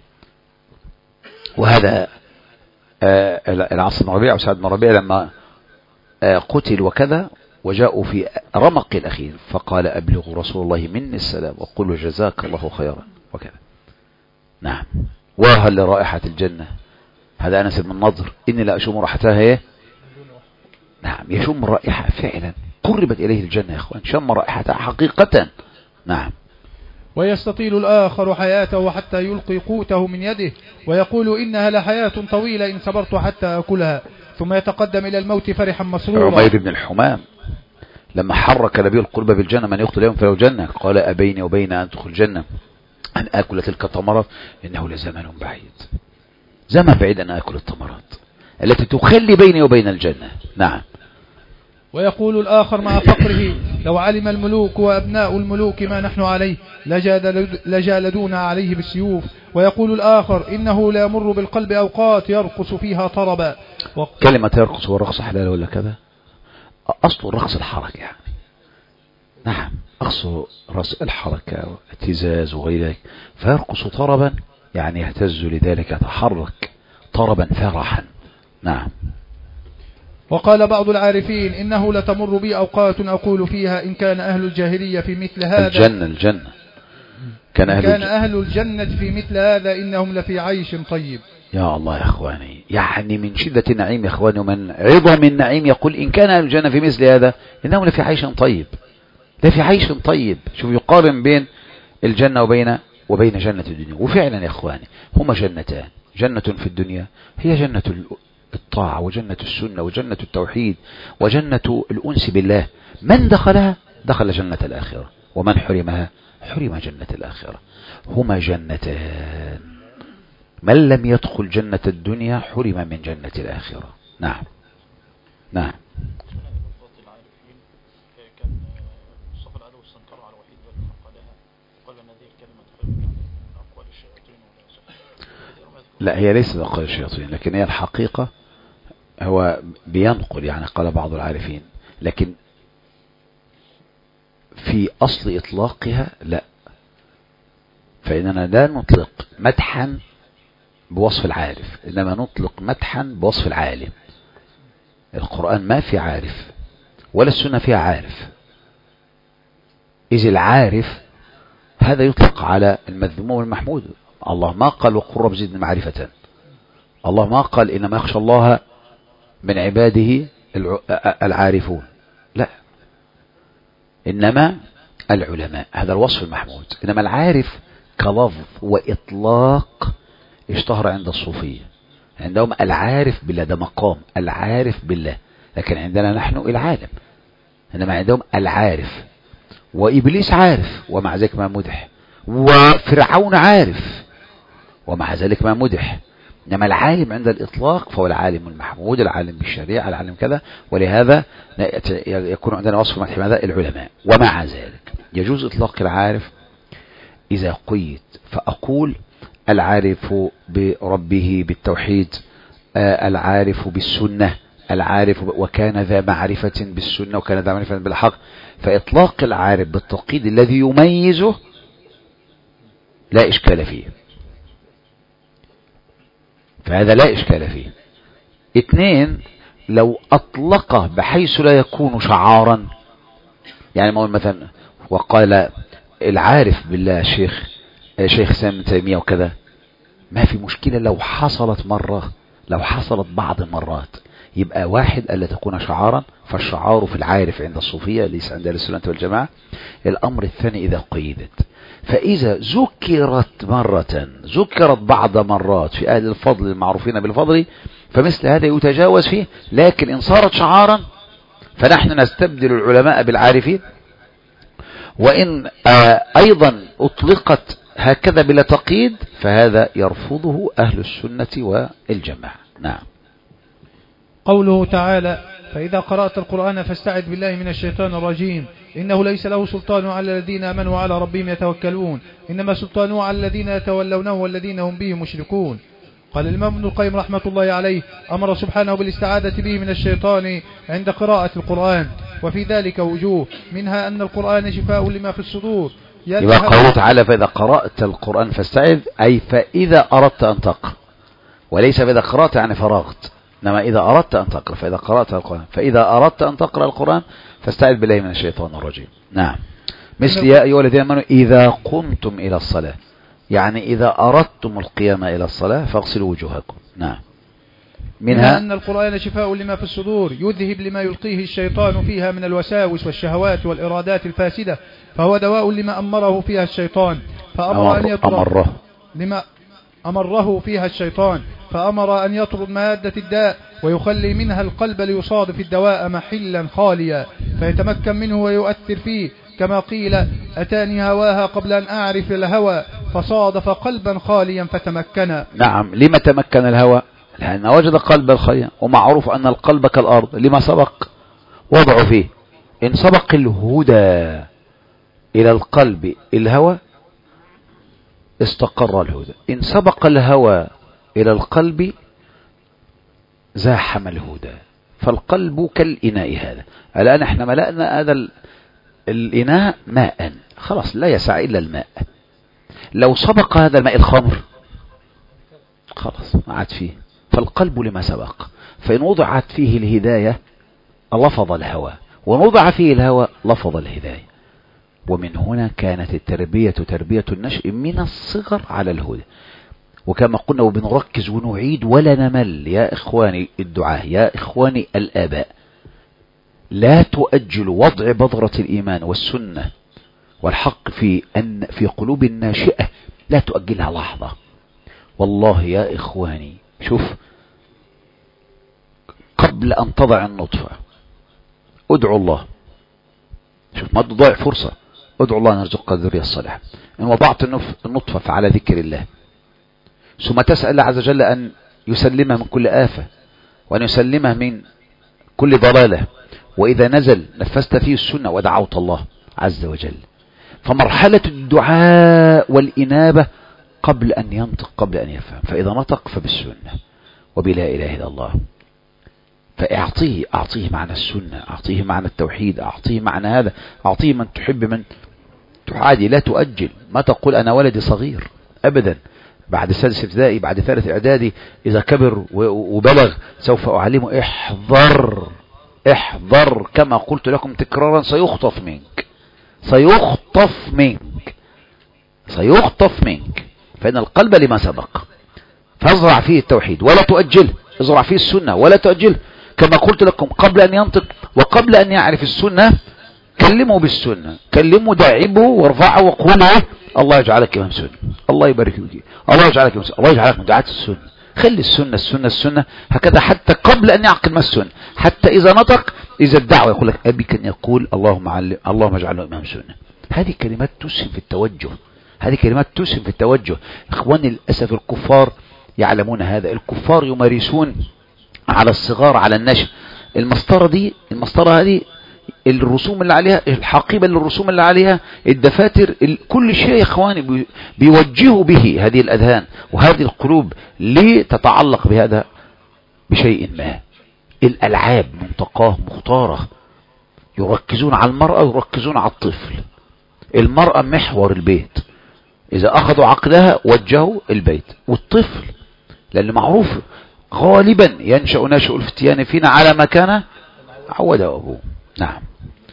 Speaker 1: وهذا آه العاص بن ربيعة وسعد بن ربيعة لما آه قتل وكذا وجاءوا في رمق الأخير فقال أبلغ رسول الله مني السلام وقل جزاك الله خيرا وكذا. نعم. وهل لرائحة الجنة. هذا أنس بن النضر إني لا أشم رائحتها هي. نعم، يشم رائحة فعلا قربت إليه الجنة يا أخوان، شم رائحتها حقيقة. نعم.
Speaker 2: ويستطيل الآخر حياته حتى يلقي قوته من يده ويقول إنها لحياة طويلة إن صبرت حتى أكلها، ثم يتقدم إلى الموت فرحا مسرورا.
Speaker 1: عمير بن الحمام لما حرك نبي القرب بالجنة من يقتل يوم فله جنة قال أبيني وبين أن تدخل الجنة أن آكل تلك التمرات إنه لزمن بعيد، زمن بعيد أن آكل التمرات التي تخلي بيني وبين الجنة. نعم.
Speaker 2: ويقول الآخر مع فقره لو علم الملوك وأبناء الملوك ما نحن عليه لجالدونا عليه بالسيوف. ويقول الآخر إنه لا يمر بالقلب أوقات يرقص فيها طربا.
Speaker 1: و... كلمة يرقص والرقص حلال ولا كذا؟ أصل الرقص الحركة يعني. نعم، أصل رقص الحركة واهتزاز وغير ذلك، فيرقص طربا يعني يهتز لذلك يتحرك طربا فرحا. نعم.
Speaker 2: وقال بعض العارفين إنه لتمر بي أوقات أقول فيها إن كان أهل الجاهلية في مثل هذا
Speaker 1: الجنة الجنة كان أهل,
Speaker 2: كان أهل الجنة في مثل هذا إنهم لفي عيش طيب.
Speaker 1: يا الله يا أخواني، يعني من شدة النعيم يا أخواني ومن عظم النعيم يقول إن كان أهل الجنة في مثل هذا إنهم لفي عيش طيب، لفي عيش طيب. شوف يقارن بين الجنة وبين وبين جنة الدنيا. وفعلا يا أخواني هما جنتان، جنة في الدنيا هي جنة الطاعة وجنة السنة وجنة التوحيد وجنة الأنس بالله، من دخلها دخل جنة الآخرة، ومن حرمها حرم جنة الآخرة. هما جنتان، من لم يدخل جنة الدنيا حرم من جنة الآخرة. نعم نعم. لا هي ليست أقوال الشياطين، لكن هي الحقيقة هو بينقل، يعني قال بعض العارفين، لكن في أصل إطلاقها لا، فإننا لا نطلق مدحا بوصف العارف، إنما نطلق مدحا بوصف العالم. القرآن ما في عارف ولا السنة فيها عارف، إذ العارف هذا يطلق على المذموم والمحمود. الله ما قال وقل رب زدني معرفة، الله ما قال إنما يخشى الله من عباده العارفون، لا، إنما العلماء، هذا الوصف المحمود. إنما العارف كلفظ وإطلاق اشتهر عند الصوفية، عندهم العارف بالله، ده مقام العارف بالله، لكن عندنا نحن العالم. إنما عندهم العارف، وإبليس عارف ومع ذلك ما مدح، وفرعون عارف ومع ذلك ما مدح. إنما العالم عند الإطلاق فهو العالم المحمود، العالم بالشريعة، العالم كذا، ولهذا يكون عندنا وصف مدح ماذا؟ العلماء. ومع ذلك يجوز إطلاق العارف إذا قيد، فأقول العارف بربه بالتوحيد، آه العارف بالسنة، العارف وكان ذا معرفة بالسنة وكان ذا معرفة بالحق. فإطلاق العارف بالتقييد الذي يميزه لا إشكال فيه، فهذا لا إشكال فيه. اثنين، لو أطلقه بحيث لا يكون شعارا، يعني مثلا وقال العارف بالله شيخ شيخ سام تيمية وكذا، ما في مشكلة لو حصلت مرة، لو حصلت بعض المرات، يبقى واحد ألا تكون شعارا، فالشعار في العارف عند الصوفية ليس عند السنة والجماعة. الأمر الثاني إذا قيدت، فإذا ذكرت مرة، ذكرت بعض مرات في أهل الفضل المعروفين بالفضل، فمثل هذا يتجاوز فيه. لكن إن صارت شعارا فنحن نستبدل العلماء بالعارفين. وإن آه أيضا أطلقت هكذا بلا تقييد فهذا يرفضه أهل السنة والجماعة. نعم.
Speaker 2: قوله تعالى فإذا قرأت القرآن فاستعذ بالله من الشيطان الرجيم إنه ليس له سلطان على الذين آمنوا وعلى ربهم يتوكلون إنما سلطانه على الذين يتولونه والذين هم به مشركون. قال الإمام ابن القيم رحمة الله عليه أمر سبحانه بالاستعاذة به من الشيطان عند قراءة القرآن، وفي ذلك وجوه، منها أن القرآن شفاء لما في الصدور.
Speaker 1: يبقى قوله تعالى فإذا قرأت القرآن فاستعذ، أي فإذا أردت أن تقرأ، وليس فإذا قرأت يعني فرغت، إنما إذا أردت أن تقرأ. فإذا قرأت القرآن فإذا أردت أن تقرأ القرآن فاستعذ بالله من الشيطان الرجيم. نعم. مثل يا أيها الذين آمنوا إذا قمتم إلى الصلاة، يعني إذا أردتم القيام إلى الصلاة فاغسلوا وجوهكم. نعم.
Speaker 2: منها أن القرآن شفاء لما في الصدور، يذهب لما يلقيه الشيطان فيها من الوساوس والشهوات والإرادات الفاسدة، فهو دواء لما أمره فيها الشيطان فأمر أن يطرد لما أمره فيها الشيطان فأمر أن يطرد مادة الداء ويخلي منها القلب ليصادف الدواء محلا خاليا فيتمكن منه ويؤثر فيه، كما قيل أتاني هواها قبل أن أعرف الهوى فصادف قلبا خاليا فتمكن.
Speaker 1: نعم. لما تمكن الهوى؟ لأن وجد قلبا خاليا، ومعروف أن القلب كالأرض، لما سبق وضعه فيه. إن سبق الهدى إلى القلب الهوى استقر الهدى، إن سبق الهوى إلى القلب زاحم الهدى. فالقلب كالإناء هذا، الآن احنا ملأنا هذا الإناء ماء، خلاص لا يسع إلا الماء. لو سبق هذا الماء الخمر خلاص ما عاد فيه، فالقلب لما سبق، فإن وضعت فيه الهداية لفظ الهوى، ووضع فيه الهوى لفظ الهداية. ومن هنا كانت التربية تربية النشء من الصغر على الهدى. وكما قلنا وبنركز ونعيد ولا نمل يا إخواني الدعاة، يا إخواني الآباء، لا تؤجلوا وضع بذرة الإيمان والسنة والحق في أن في قلوب الناشئة، لا تؤجلها لحظة. والله يا إخواني شوف، قبل أن تضع النطفة ادعوا الله، شوف ما تضيع فرصة، ادعوا الله أن يرزقك الذرية الصالحة. إن وضعت النطفة فعلى ذكر الله، ثم تسأل الله عز وجل أن يسلمها من كل آفة، وأن يسلمها من كل ضلالة، وإذا نزل نفست فيه السنة ودعوت الله عز وجل. فمرحلة الدعاء والإنابة قبل أن ينطق، قبل أن يفهم، فإذا نطق فبالسنة وبلا إله إلا الله. فأعطيه أعطيه معنى السنة، أعطيه معنى التوحيد، أعطيه معنى هذا، أعطيه من تحب من تعادي. لا تؤجل، ما تقول أنا ولدي صغير أبدا، بعد سادس ابتدائي، بعد ثالث إعدادي، إذا كبر وبلغ سوف أعلمه. احذر احذر، كما قلت لكم تكرارا، سيخطف منك سيخطف منك سيخطف منك. فإن القلب لما سبق، فازرع فيه التوحيد ولا تؤجله، ازرع فيه السنة ولا تؤجله. كما قلت لكم قبل أن ينطق وقبل أن يعرف السنة كلمه بالسنة، كلمه داعبه وارفعه وقوله الله يجعلك إمام سنة، الله يبارك فيك، الله يجعلك إمام سنة، الله يجعلك من دعاة السنة. خلي السنة السنة السنة هكذا، حتى قبل أن يعقل ما السنة، حتى إذا نطق، إذا الدعوة يقول لك أبي كان يقول اللهم علم، اللهم اجعله إمام سنة. هذه كلمات تسهم في التوجه، هذه كلمات تسهم في التوجه. إخواني للأسف الكفار يعلمون هذا، الكفار يمارسون على الصغار على النشء المسطرة دي، المسطرة هذه الرسوم اللي عليها، الحقيبة للرسوم اللي عليها، الدفاتر، كل شيء يا إخواني بيوجهوا به هذه الأذهان وهذه القلوب لتتعلق بهذا بشيء ما. الألعاب منطقاه مختارة، يركزون على المرأة ويركزون على الطفل. المرأة محور البيت، إذا أخذوا عقلها وجهوا البيت، والطفل لأن معروف غالبا ينشأ ناشئ الفتيان فينا على ما كان عوده أبوه. نعم.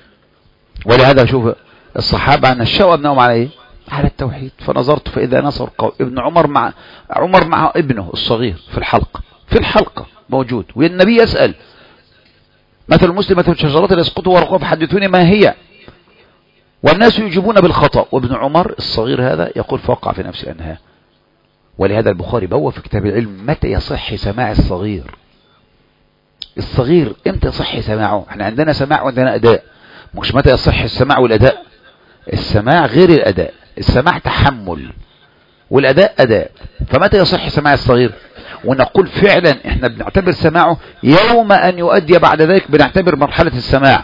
Speaker 1: ولهذا شوف الصحابة نشأوا أبنائهم على إيه؟ على التوحيد. فنظرت فإذا نصر ابن عمر مع عمر مع ابنه الصغير في الحلقة، في الحلقة موجود، والنبي يسأل مثل المسلم مثل الشجرات يسقط ورقها فحدثوني ما هي، والناس يجيبون بالخطأ، وابن عمر الصغير هذا يقول فوقع في نفسي أنها. ولهذا البخاري بوى في كتاب العلم متى يصح سماع الصغير. الصغير امتى يصح سماعه؟ احنا عندنا سماع وعندنا أداء، مش متى يصح السماع والأداء. السماع غير الأداء، السماع تحمل والأداء أداء. فمتى يصح سماع الصغير؟ ونقول فعلا احنا بنعتبر سماعه يوم أن يؤدي بعد ذلك، بنعتبر مرحلة السماع.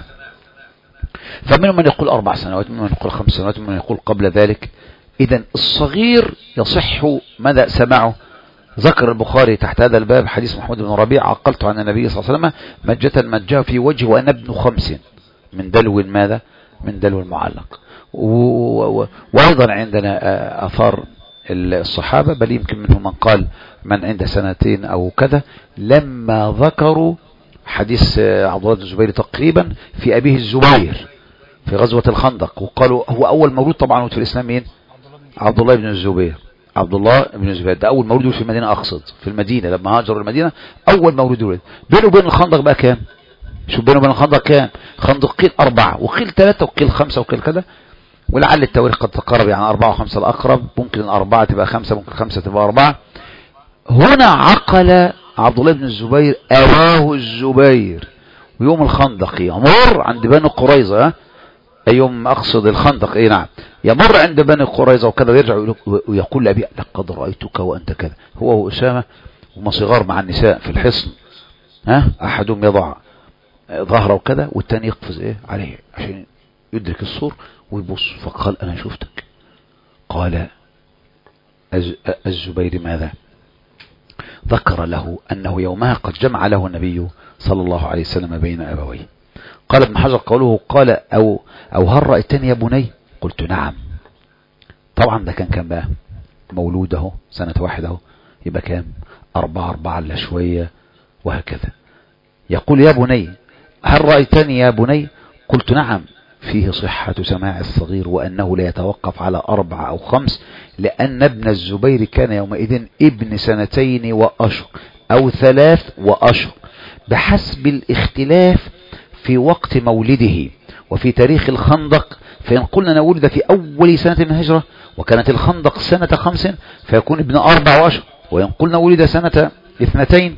Speaker 1: فمنهم من يقول أربع سنوات، منهم من يقول خمس سنوات، منهم من يقول قبل ذلك. إذن الصغير يصح ماذا سماعه؟ ذكر البخاري تحت هذا الباب حديث محمود بن ربيع عقلت عن النبي صلى الله عليه وسلم مجة مجاه في وجهه وأنا ابن خمس من دلو ماذا؟ من دلو المعلق. وأيضا عندنا أثار الصحابة، بل يمكن منهم من قال من عند سنتين أو كذا، لما ذكروا حديث عبد الله بن الزبير تقريبا في أبيه الزبير في غزوة الخندق، وقالوا هو أول مولود طبعا في الإسلام مين؟ عبد الله بن الزبير. عبد الله بن الزبير ده أول مولود في المدينة، أقصد في المدينة لما هاجروا المدينة أول مولود ولد. بينه وبين الخندق بقى كام؟ شو بينه وبين الخندق كام؟ خندق قيل أربعة وقيل ثلاثة وقيل خمسة وقيل كذا، ولعل التواريخ قد تقرب، يعني أربعة وخمسة الأقرب، ممكن الأربعة تبقى خمسة، ممكن خمسة تبقى أربعة. هنا عقل عبد الله بن الزبير أراه الزبير، ويوم الخندق يمر عند بني قريظة، يوم أقصد الخندق، اي نعم، يمر عند بني قريظة وكذا، ويرجع ويقول لأبي لقد رأيتك وأنت كذا، هو وأسامة وما صغار مع النساء في الحصن، ها أحدهم يضع ظهره وكذا والتاني يقفز ايه عليه عشان يدرك الصور ويبص، فقال أنا شفتك. قال الزبير ماذا؟ ذكر له أنه يومها قد جمع له النبي صلى الله عليه وسلم بين أبويه. قال ابن حجر قوله قال أو, أو هل رأيتني يا بني؟ قلت نعم. طبعا ده كان كان بقى مولوده سنة واحده، يبقى كام؟ أربعة أربعة إلا شوية وهكذا. يقول يا بني هل رأيتني يا بني؟ قلت نعم. فيه صحة سماع الصغير وأنه لا يتوقف على أربعة أو خمس، لأن ابن الزبير كان يومئذ ابن سنتين وأشهر أو ثلاث وأشهر بحسب الاختلاف في وقت مولده وفي تاريخ الخندق. فإن قلنا ولد في أول سنة من الهجرة وكانت الخندق سنة خمس فيكون ابن أربع وأشهر، وإن قلنا ولد سنة اثنتين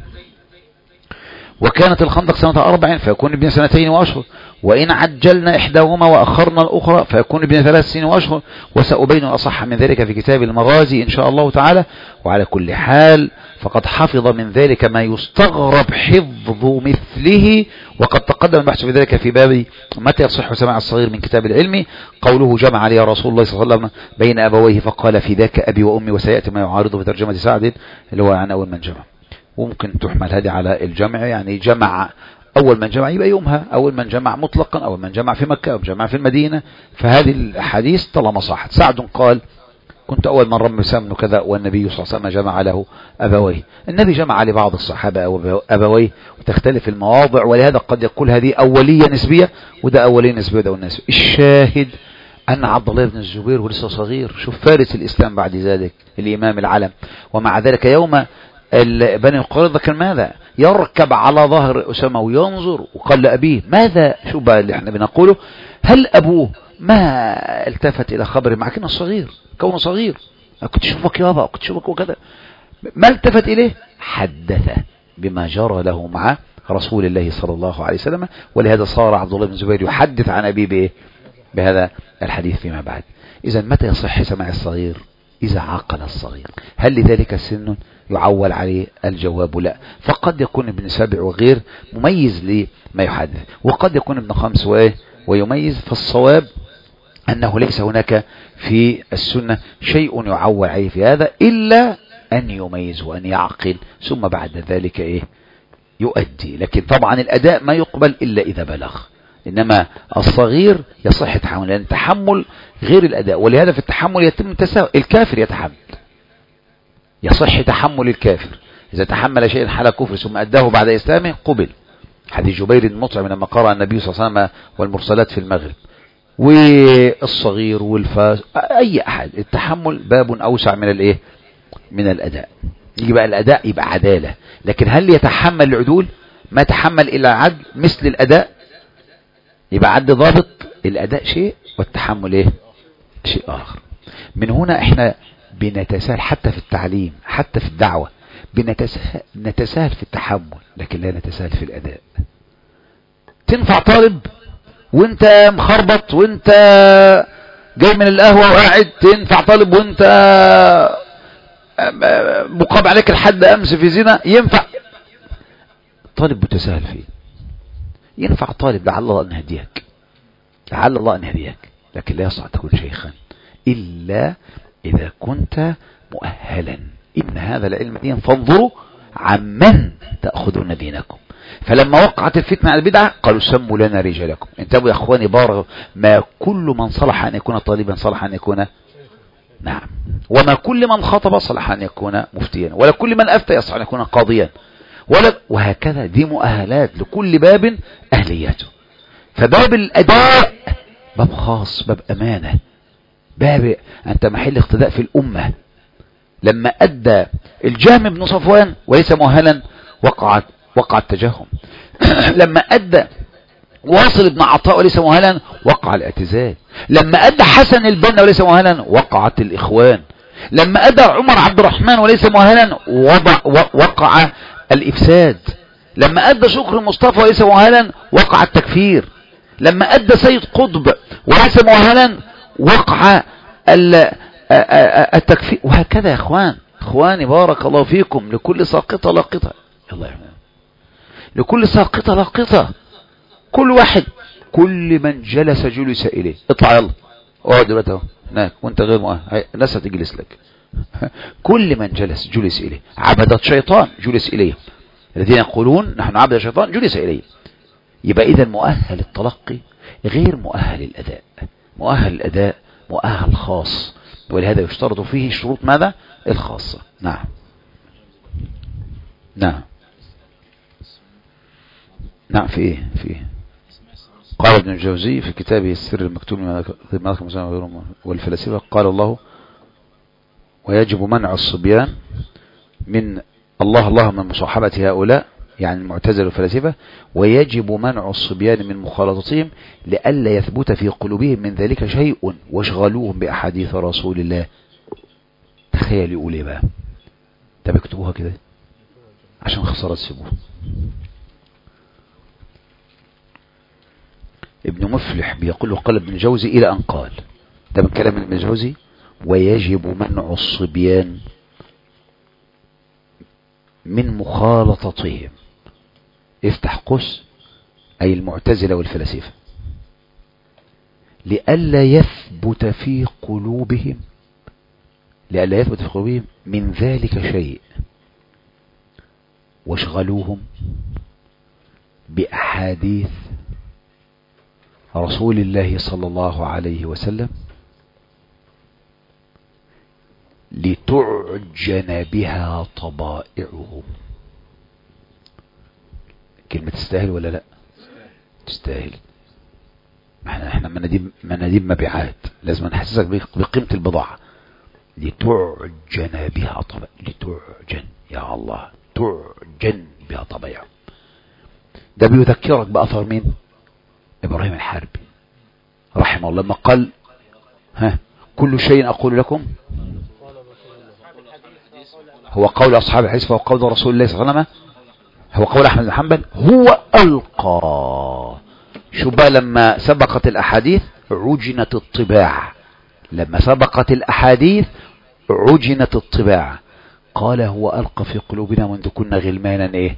Speaker 1: وكانت الخندق سنة أربع فيكون ابن سنتين وأشهر، وإن عجلنا إحداهما وأخرنا الأخرى فيكون ابن ثلاث سنين وأشهر، وسأبين أصح من ذلك في كتاب المغازي إن شاء الله تعالى. وعلى كل حال فقد حفظ من ذلك ما يستغرب حفظ مثله، وقد تقدم البحث في ذلك في باب متى يصح سماع الصغير من كتاب العلم. قوله جمع لي رسول الله صلى الله عليه وسلم بين أبويه فقال في ذاك أبي وأمي، وسيأتي ما يعارضه في ترجمة سعد اللي هو عن أول من جمع. وممكن تحمل هذه على الجمع، يعني جمع أول من جمع يبقى يومها أول من جمع مطلقا، أول من جمع في مكة أو جمع في المدينة. فهذه الحديث طالما صحت. سعد قال كنت أول من رمى سمن كذا والنبي صلى الله عليه وسلم جمع له أبويه. النبي جمع لبعض الصحابة أبويه وتختلف المواضع، ولهذا قد يقول هذه أولية نسبية وده أولية نسبية وده أولية نسبية. الشاهد أن عبد الله بن الزبير ولسه صغير، شوف فارس الإسلام بعد ذلك الإمام العلم، ومع ذلك يوم بني قريظة كان ماذا؟ يركب على ظهر أسامة وينظر، وقال لأبيه ماذا؟ شو بقى اللي احنا بنقوله؟ هل أبوه ما التفت إلى خبر مع كونه صغير، كونه صغير كنت شوفك يابا كنت شوفك وكذا، ما التفت إليه؟ حدث بما جرى له مع رسول الله صلى الله عليه وسلم. ولهذا صار عبد الله بن الزبير يحدث عن أبيه بإيه؟ بهذا الحديث فيما بعد. إذا متى يصح سماع الصغير؟ إذا عقل الصغير. هل لذلك سن يعول عليه؟ الجواب لا. فقد يكون ابن سبع وغير مميز لما يحدث، وقد يكون ابن خمس ويميز. فالصواب أنه ليس هناك في السنة شيء يعول عليه في هذا إلا أن يميز وأن يعقل، ثم بعد ذلك إيه يؤدي. لكن طبعا الأداء ما يقبل إلا إذا بلغ، إنما الصغير يصح تحمل، لأن التحمل غير الأداء. ولهذا في التحمل يتم التساوي، الكافر يتحمل، يصح تحمل الكافر إذا تحمل شيئا حال كفر ثم أداه بعد إسلامه قبل. حديث جبير المطعم لما قرأ النبي صلى الله عليه وسلم والمرسلات في المغرب. والصغير والفاس أي أحد التحمل باب أوسع من الإيه؟ من الأداء. يجي بقى الأداء يبقى عدالة، لكن هل يتحمل العدول؟ ما تحمل إلا عدل مثل الأداء، يبقى عدل ضابط. الأداء شيء والتحمل إيه؟ شيء آخر. من هنا إحنا بنتساهل حتى في التعليم، حتى في الدعوة بنتساهل نتساهل في التحمل، لكن لا نتساهل في الأداء. تنفع طالب وانت مخربط وانت جاي من القهوة وقاعد، تنفع طالب وانت مقام عليك الحد أمس في زنا، ينفع طالب متساهل فيه. ينفع طالب لعل الله أن يهديك، لعل الله أن يهديك، لكن لا يصح تكون شيخا إلا إذا كنت مؤهلا. إن هذا العلم دين فانظروا عمن تأخذون دينكم. فلما وقعت الفتنة على البدعة قالوا سموا لنا رجالكم. انتبهوا يا اخواني، بارغ ما كل من صلح أن يكون طالبا صلح أن يكون نعم، وما كل من خطب صلح أن يكون مفتيا، ولا كل من أفتى يصلح أن يكون قاضيا، ولا وهكذا. دي مؤهلات لكل باب أهلياته. فباب الأداء باب خاص، باب أمانة، باب أنت محل اقتداء في الأمة. لما أدى الجهم بن صفوان وليس مؤهلا وقعت وقع التجهم. لما أدى واصل بن عطاء وليس مؤهلا وقع الاعتزال. لما أدى حسن البنا وليس مؤهلا وقعت الإخوان. لما أدى عمر عبد الرحمن وليس مؤهلا وضع وقع الإفساد. لما أدى شكر مصطفى وليس مؤهلا وقع التكفير. لما أدى سيد قطب وليس مؤهلا وقع التكفير. وهكذا يا اخوان، اخواني بارك الله فيكم، لكل ساقطة لاقطة، الله يرحمه، لكل ساقطة لاقطة. كل واحد كل من جلس جلس إليه. اطلع يلا اقعد دلوقتي اهو هناك وانت غير مؤهل، الناس هتجلس لك. كل من جلس جلس إليه. عبدة شيطان جلس إليه، الذين يقولون نحن عبد الشيطان جلس إليه. يبقى إذا مؤهل التلقي غير مؤهل الأداء. مؤهل الأداء مؤهل خاص، ولهذا يشترط فيه شروط ماذا؟ الخاصة. نعم. نعم نعم في ايه في ايه قال ابن الجوزي في كتابه السر المكتوب والفلاسفة، قال الله: ويجب منع الصبيان من الله الله من مصاحبة هؤلاء، يعني المعتزلة والفلاسفة، ويجب منع الصبيان من مخالطتهم لئلا يثبت في قلوبهم من ذلك شيء واشغلوهم بأحاديث رسول الله. تخيل يقول ايه بقى؟ طب اكتبوها كده عشان خسارة تسيبوها. ابن مفلح بيقول قال ابن الجوزي إلى أن قال، ده من كلام ابن الجوزي: ويجب منع الصبيان من مخالطتهم، افتح قوس، أي المعتزلة والفلاسفة، لئلا يثبت في قلوبهم لئلا يثبت في قلوبهم من ذلك شيء واشغلوهم بأحاديث رسول الله صلى الله عليه وسلم لتعجن بها طبائعهم. كلمة تستاهل ولا لا؟ تستاهل. احنا احنا مناديب مناديب مبيعات، لازم نحسسك بقيمة البضاعة. لتعجن بها طبائع، لتعجن، يا الله، تعجن بها طبائعهم. ده بيذكرك بأثر مين؟ إبراهيم الحربي رحمه الله، لما قال: ها كل شيء أقول لكم هو قول أصحاب الحديث فهو قول رسول الله صلى الله عليه وسلم، هو قول أحمد بن حنبل، هو ألقى. شو بقى لما سبقت الأحاديث عجنت الطباع، لما سبقت الأحاديث عجنت الطباع. قال: هو ألقى في قلوبنا منذ كنا غلمانا إيه؟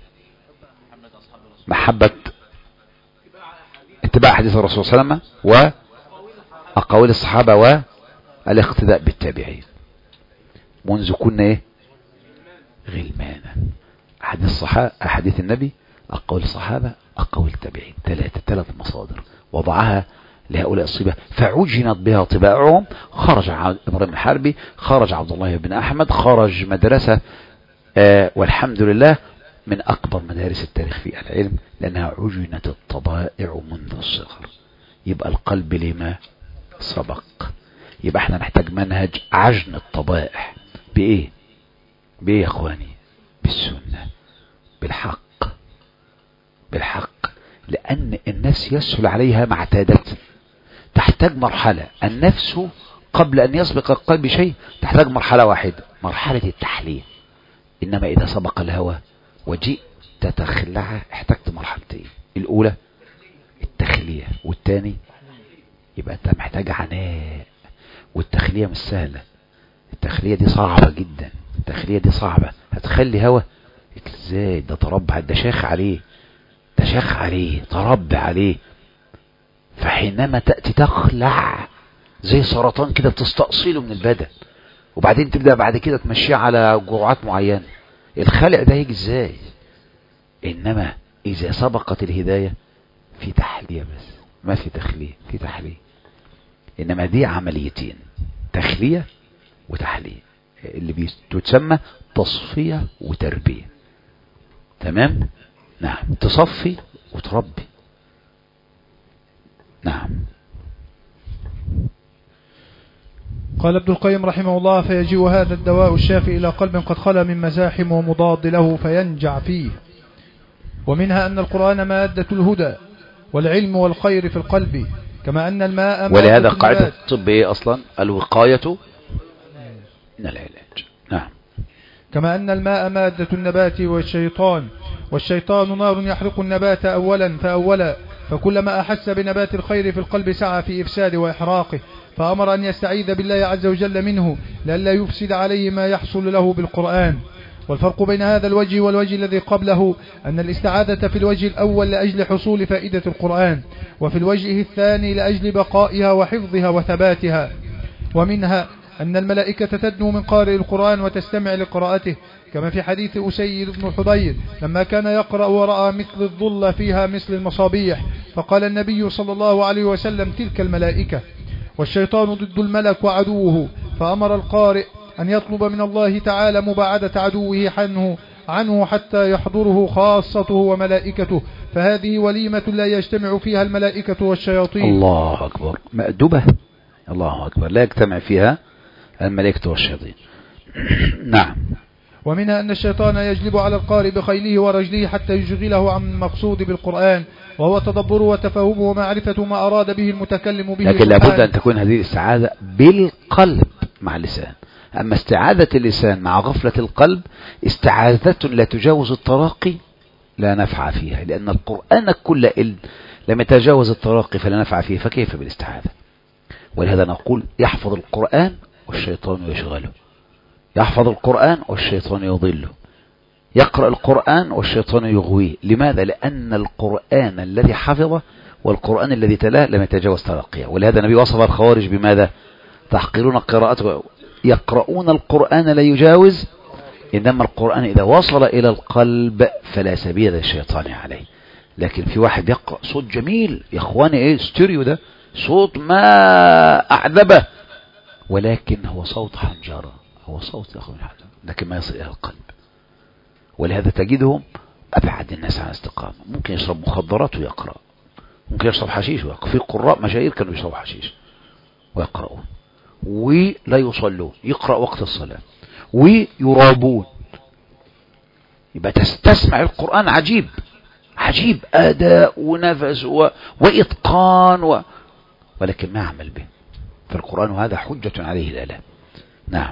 Speaker 1: محبة اتباع حديث الرسول صلى الله عليه وسلم وأقاويل الصحابة والاقتداء بالتابعين منذ كنا ايه؟ غلمانا. أحاديث الصحابة، أحاديث النبي، أقاويل الصحابة، أقاويل التابعين، ثلاثة ثلاث مصادر وضعها لهؤلاء الصبا فعجنت بها طباعهم. خرج إبراهيم الحربي، خرج عبد الله بن أحمد، خرج مدرسة آه والحمد لله من أكبر مدارس التاريخ في العلم، لأنها عجنت الطبائع منذ الصغر. يبقى القلب لما سبق. يبقى احنا نحتاج منهج عجن الطبائع. بإيه؟ بإيه يا أخواني؟ بالسنة، بالحق، بالحق. لأن النفس يسهل عليها ما اعتادت. تحتاج مرحلة، النفس قبل أن يسبق القلب شيء تحتاج مرحلة واحدة، مرحلة التحليل. إنما إذا سبق الهوى وجئت تتخلعها احتجت مرحلتين: الأولى التخلية، والثاني يبقى أنت محتاج عناء. والتخلية مش سهلة، التخلية دي صعبة جدا، التخلية دي صعبة. هتخلي هوى ازاي؟ ده تربع، ده شاخ عليه، ده شاخ عليه، تربع عليه. فحينما تأتي تخلع زي سرطان كده بتستأصيله من البدن، وبعدين تبدأ بعد كده تمشيه على جرعات معينة. الخلع ده هيجي ازاي؟ انما اذا سبقت الهداية في تحلية، بس ما في تخلية، في تحلية. انما دي عمليتين: تخلية وتحلية، اللي بتسمى تصفية وتربية. تمام؟ نعم، تصفي وتربي. نعم.
Speaker 2: قال ابن القيم رحمه الله: فيجيء هذا الدواء الشافي إلى قلب قد خلا من مزاحم ومضاد له فينجع فيه. ومنها أن القرآن مادة الهدى والعلم والخير في القلب، كما أن الماء مادة
Speaker 1: ولهذا قاعدة
Speaker 2: النبات.
Speaker 1: الطب ايه اصلا؟ الوقاية من العلاج. نعم.
Speaker 2: كما أن الماء مادة النبات والشيطان والشيطان نار يحرق النبات أولا فأولا، فكلما أحس بنبات الخير في القلب سعى في إفساده وإحراقه، فأمر أن يستعيذ بالله عز وجل منه لئلا يفسد عليه ما يحصل له بالقرآن. والفرق بين هذا الوجه والوجه الذي قبله أن الاستعاذة في الوجه الأول لأجل حصول فائدة القرآن، وفي الوجه الثاني لأجل بقائها وحفظها وثباتها. ومنها أن الملائكة تدنو من قارئ القرآن وتستمع لقراءته، كما في حديث أسيد بن حضير لما كان يقرأ ورأى مثل الظل فيها مثل المصابيح، فقال النبي صلى الله عليه وسلم: تلك الملائكة. والشيطان ضد الملك وعدوه، فأمر القارئ أن يطلب من الله تعالى مباعدة عدوه عنه عنه حتى يحضره خاصته وملائكته، فهذه وليمة لا يجتمع فيها الملائكة والشياطين.
Speaker 1: الله أكبر، مأدبة، الله أكبر، لا يجتمع فيها الملائكة والشياطين. نعم.
Speaker 2: ومنها أن الشيطان يجلب على القارئ بخيله ورجله حتى يشغله عن المقصود بالقرآن، وهو تدبره وتفهمه ومعرفة ما أراد به المتكلم به.
Speaker 1: لكن لابد أن تكون هذه الاستعاذة بالقلب مع اللسان. أما استعاذة اللسان مع غفلة القلب استعاذة لا تجاوز التراقي لا نفع فيها، لأن القرآن كل لم يتجاوز التراقي فلا نفع فيه، فكيف بالاستعاذة؟ ولهذا نقول يحفظ القرآن والشيطان يشغله، يحفظ القرآن والشيطان يضله، يقرأ القرآن والشيطان يغويه. لماذا؟ لأن القرآن الذي حفظه والقرآن الذي تلاه لم يتجاوز تلقيه. ولهذا النبي وصف الخوارج بماذا؟ تحقرون قراءته، يقرؤون القرآن لا يجاوز، إنما القرآن إذا وصل إلى القلب فلا سبيل للشيطان عليه. لكن في واحد يقرأ صوت جميل يا إخواني، إيه ستيريو ده، صوت ما أعذبه، ولكن هو صوت حنجرة، هو صوت يا أخواني حنجرة، لكن ما يصل إلى القلب. ولهذا تجدهم أبعد الناس عن استقامة، ممكن يشرب مخدرات ويقرأ، ممكن يشرب حشيش ويقرأ. في قراء مشاهير كانوا يشربوا حشيش ويقرؤون ولا يصلون، يقرأ وقت الصلاة ويرابون. يبقى تستسمع القرآن عجيب عجيب، أداء ونفس و... وإتقان و... ولكن ما يعمل به، فالقرآن هذا حجة عليه الآلام. نعم.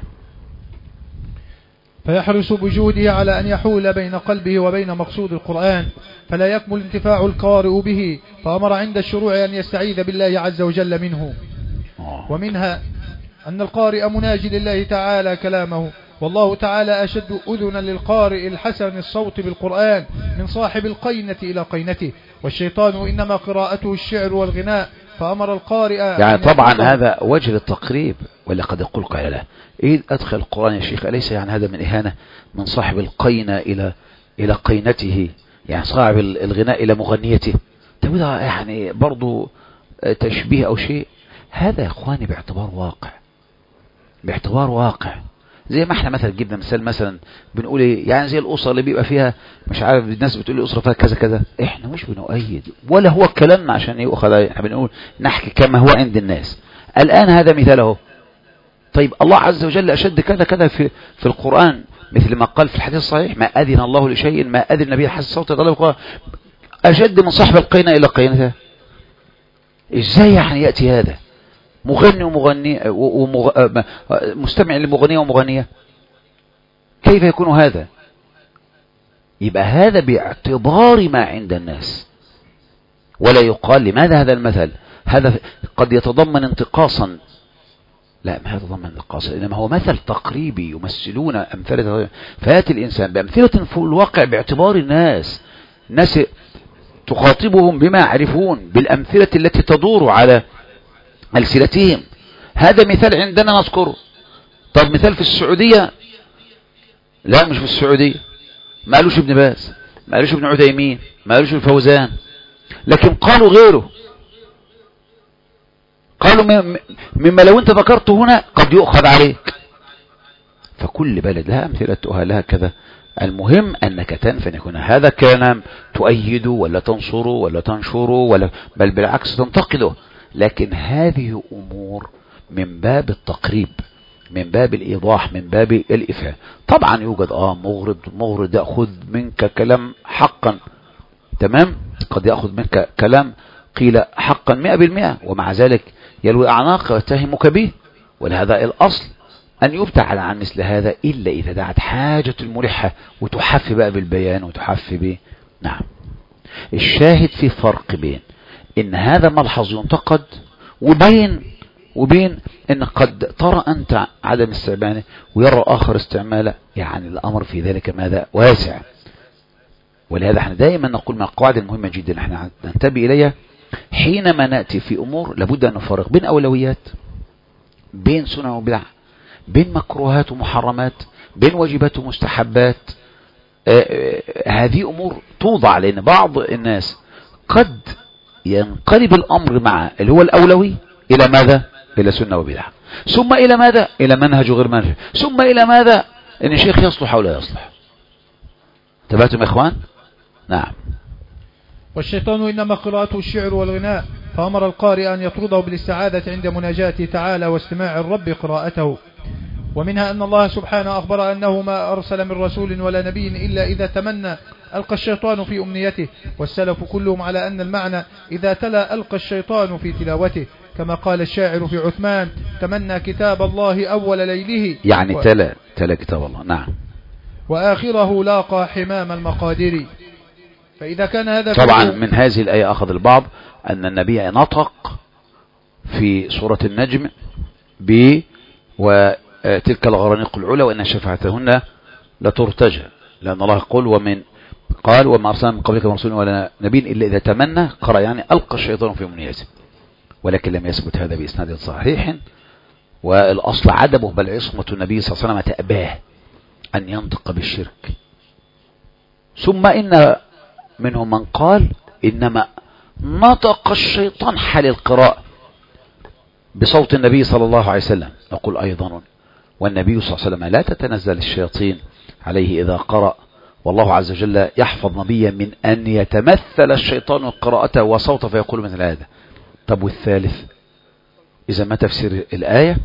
Speaker 2: فيحرص بجوده على أن يحول بين قلبه وبين مقصود القرآن، فلا يكمل انتفاع القارئ به، فأمر عند الشروع أن يستعيذ بالله عز وجل منه. ومنها أن القارئ مناجي لله تعالى كلامه، والله تعالى أشد أذنا للقارئ الحسن الصوت بالقرآن من صاحب القينة إلى قينته، والشيطان إنما قراءته الشعر والغناء، فأمر القارئ
Speaker 1: يعني طبعا هذا وجه للتقريب. ولا قد يقول قائل له إذ أدخل القرآن يا شيخ، أليس يعني هذا من إهانة من صاحب القينة إلى إلى قينته، يعني صاحب الغناء إلى مغنيته؟ طيب يعني برضو تشبيه أو شيء. هذا يا إخواني باعتبار واقع، باعتبار واقع. زي ما احنا مثلا جبنا مثال، مثلا بنقول ايه يعني، زي الأسرة اللي بيبقى فيها مش عارف الناس بتقول الأسرة فيها كذا كذا، احنا مش بنؤيد ولا هو كلامنا عشان يؤخذ، احنا بنقول نحكي كما هو عند الناس. الآن هذا مثاله. طيب الله عز وجل أشد كذا كذا في في القرآن، مثل ما قال في الحديث الصحيح: ما أذن الله لشيء ما أذن النبي حسن صوت القرآن، أشد من صاحب القينة إلى قينته. ازاي يعني يأتي هذا مغني ومغني ومغ... مستمع لمغنية ومغنية؟ كيف يكون هذا؟ يبقى هذا باعتبار ما عند الناس، ولا يقال لماذا هذا المثل هذا قد يتضمن انتقاصا. لا، ما يتضمن انتقاصا، إنما هو مثل تقريبي يمثلون أمثلة. فيأتي الإنسان بأمثلة في الواقع باعتبار الناس، الناس تخاطبهم بما يعرفون بالأمثلة التي تدور على ألسنتهم. هذا مثال عندنا نذكره. طب مثال في السعودية؟ لا، مش في السعودية، ما قالوش ابن باز، ما قالوش ابن عثيمين، ما قالوش الفوزان، لكن قالوا غيره. قالوا مما لو انت ذكرته هنا قد يؤخذ عليك. فكل بلد لها أمثلتها لها كذا. المهم أنك تنفي أن يكون هذا كلام تؤيده ولا تنصره ولا تنشره ولا بل بالعكس تنتقده. لكن هذه أمور من باب التقريب، من باب الإيضاح، من باب الإفهام. طبعا يوجد آه مغرض مغرض يأخذ منك كلام حقا، تمام، قد يأخذ منك كلام قيل حقا مئة بالمئة، ومع ذلك يلوي أعناق ويتهمك به. ولهذا الأصل أن يبتعد عن مثل هذا إلا إذا دعت حاجة الملحة وتحف بقى بالبيان وتحف به. نعم. الشاهد في فرق بين إن هذا ملحظ ينتقد وبين وبين إن قد ترى أنت عدم استعماله ويرى آخر استعماله. يعني الأمر في ذلك ماذا واسع. ولهذا احنا دائما نقول من القواعد المهمة جدا احنا ننتبه إليها حينما نأتي في أمور لابد أن نفرق بين أولويات، بين سنن وبدع، بين مكروهات ومحرمات، بين واجبات ومستحبات. آه هذه أمور توضع، لأن بعض الناس قد ينقلب الأمر مع اللي هو الأولوي إلى ماذا؟ إلى سنة وبدعة، ثم إلى ماذا؟ إلى منهج وغير منهج، ثم إلى ماذا؟ إن الشيخ يصلح أو لا يصلح. انتبهتم يا إخوان؟ نعم.
Speaker 2: والشيطان إنما قراءته الشعر والغناء، فأمر القارئ أن يطرده بالاستعاذة عند مناجاته تعالى واستماع الرب قراءته. ومنها أن الله سبحانه أخبر أنه ما أرسل من رسول ولا نبي إلا إذا تمنى ألقى الشيطان في أمنيته، والسلف كلهم على أن المعنى إذا تلا ألقى الشيطان في تلاوته، كما قال الشاعر في عثمان: تمنى كتاب الله أول ليله،
Speaker 1: يعني
Speaker 2: و...
Speaker 1: تلا تلا كتاب الله. نعم.
Speaker 2: وآخره لاقى حمام المقادير. فإذا كان هذا
Speaker 1: طبعا من هذه الآية أخذ البعض أن النبي نطق في سورة النجم ب وتلك الغرانيق العلا وإن شفاعتهن لترتجى، لأن الله يقول ومن قال وما أرسلنا من قبلك من رسول ولا نبي إلا إذا تمنى قرأ، يعني ألقى الشيطان في أمنيته، ولكن لم يثبت هذا بإسناد صحيح، والأصل عدمه، بل عصمة النبي صلى الله عليه وسلم تأباه أن ينطق بالشرك. ثم إن منهم من قال إنما نطق الشيطان حال القراءة بصوت النبي صلى الله عليه وسلم. نقول أيضا والنبي صلى الله عليه وسلم لا تتنزل الشياطين عليه إذا قرأ، والله عز وجل يحفظ نبيا من أن يتمثل الشيطان قراءته وصوته فيقول مثل هذا. طب والثالث؟ إذا ما تفسير الآية؟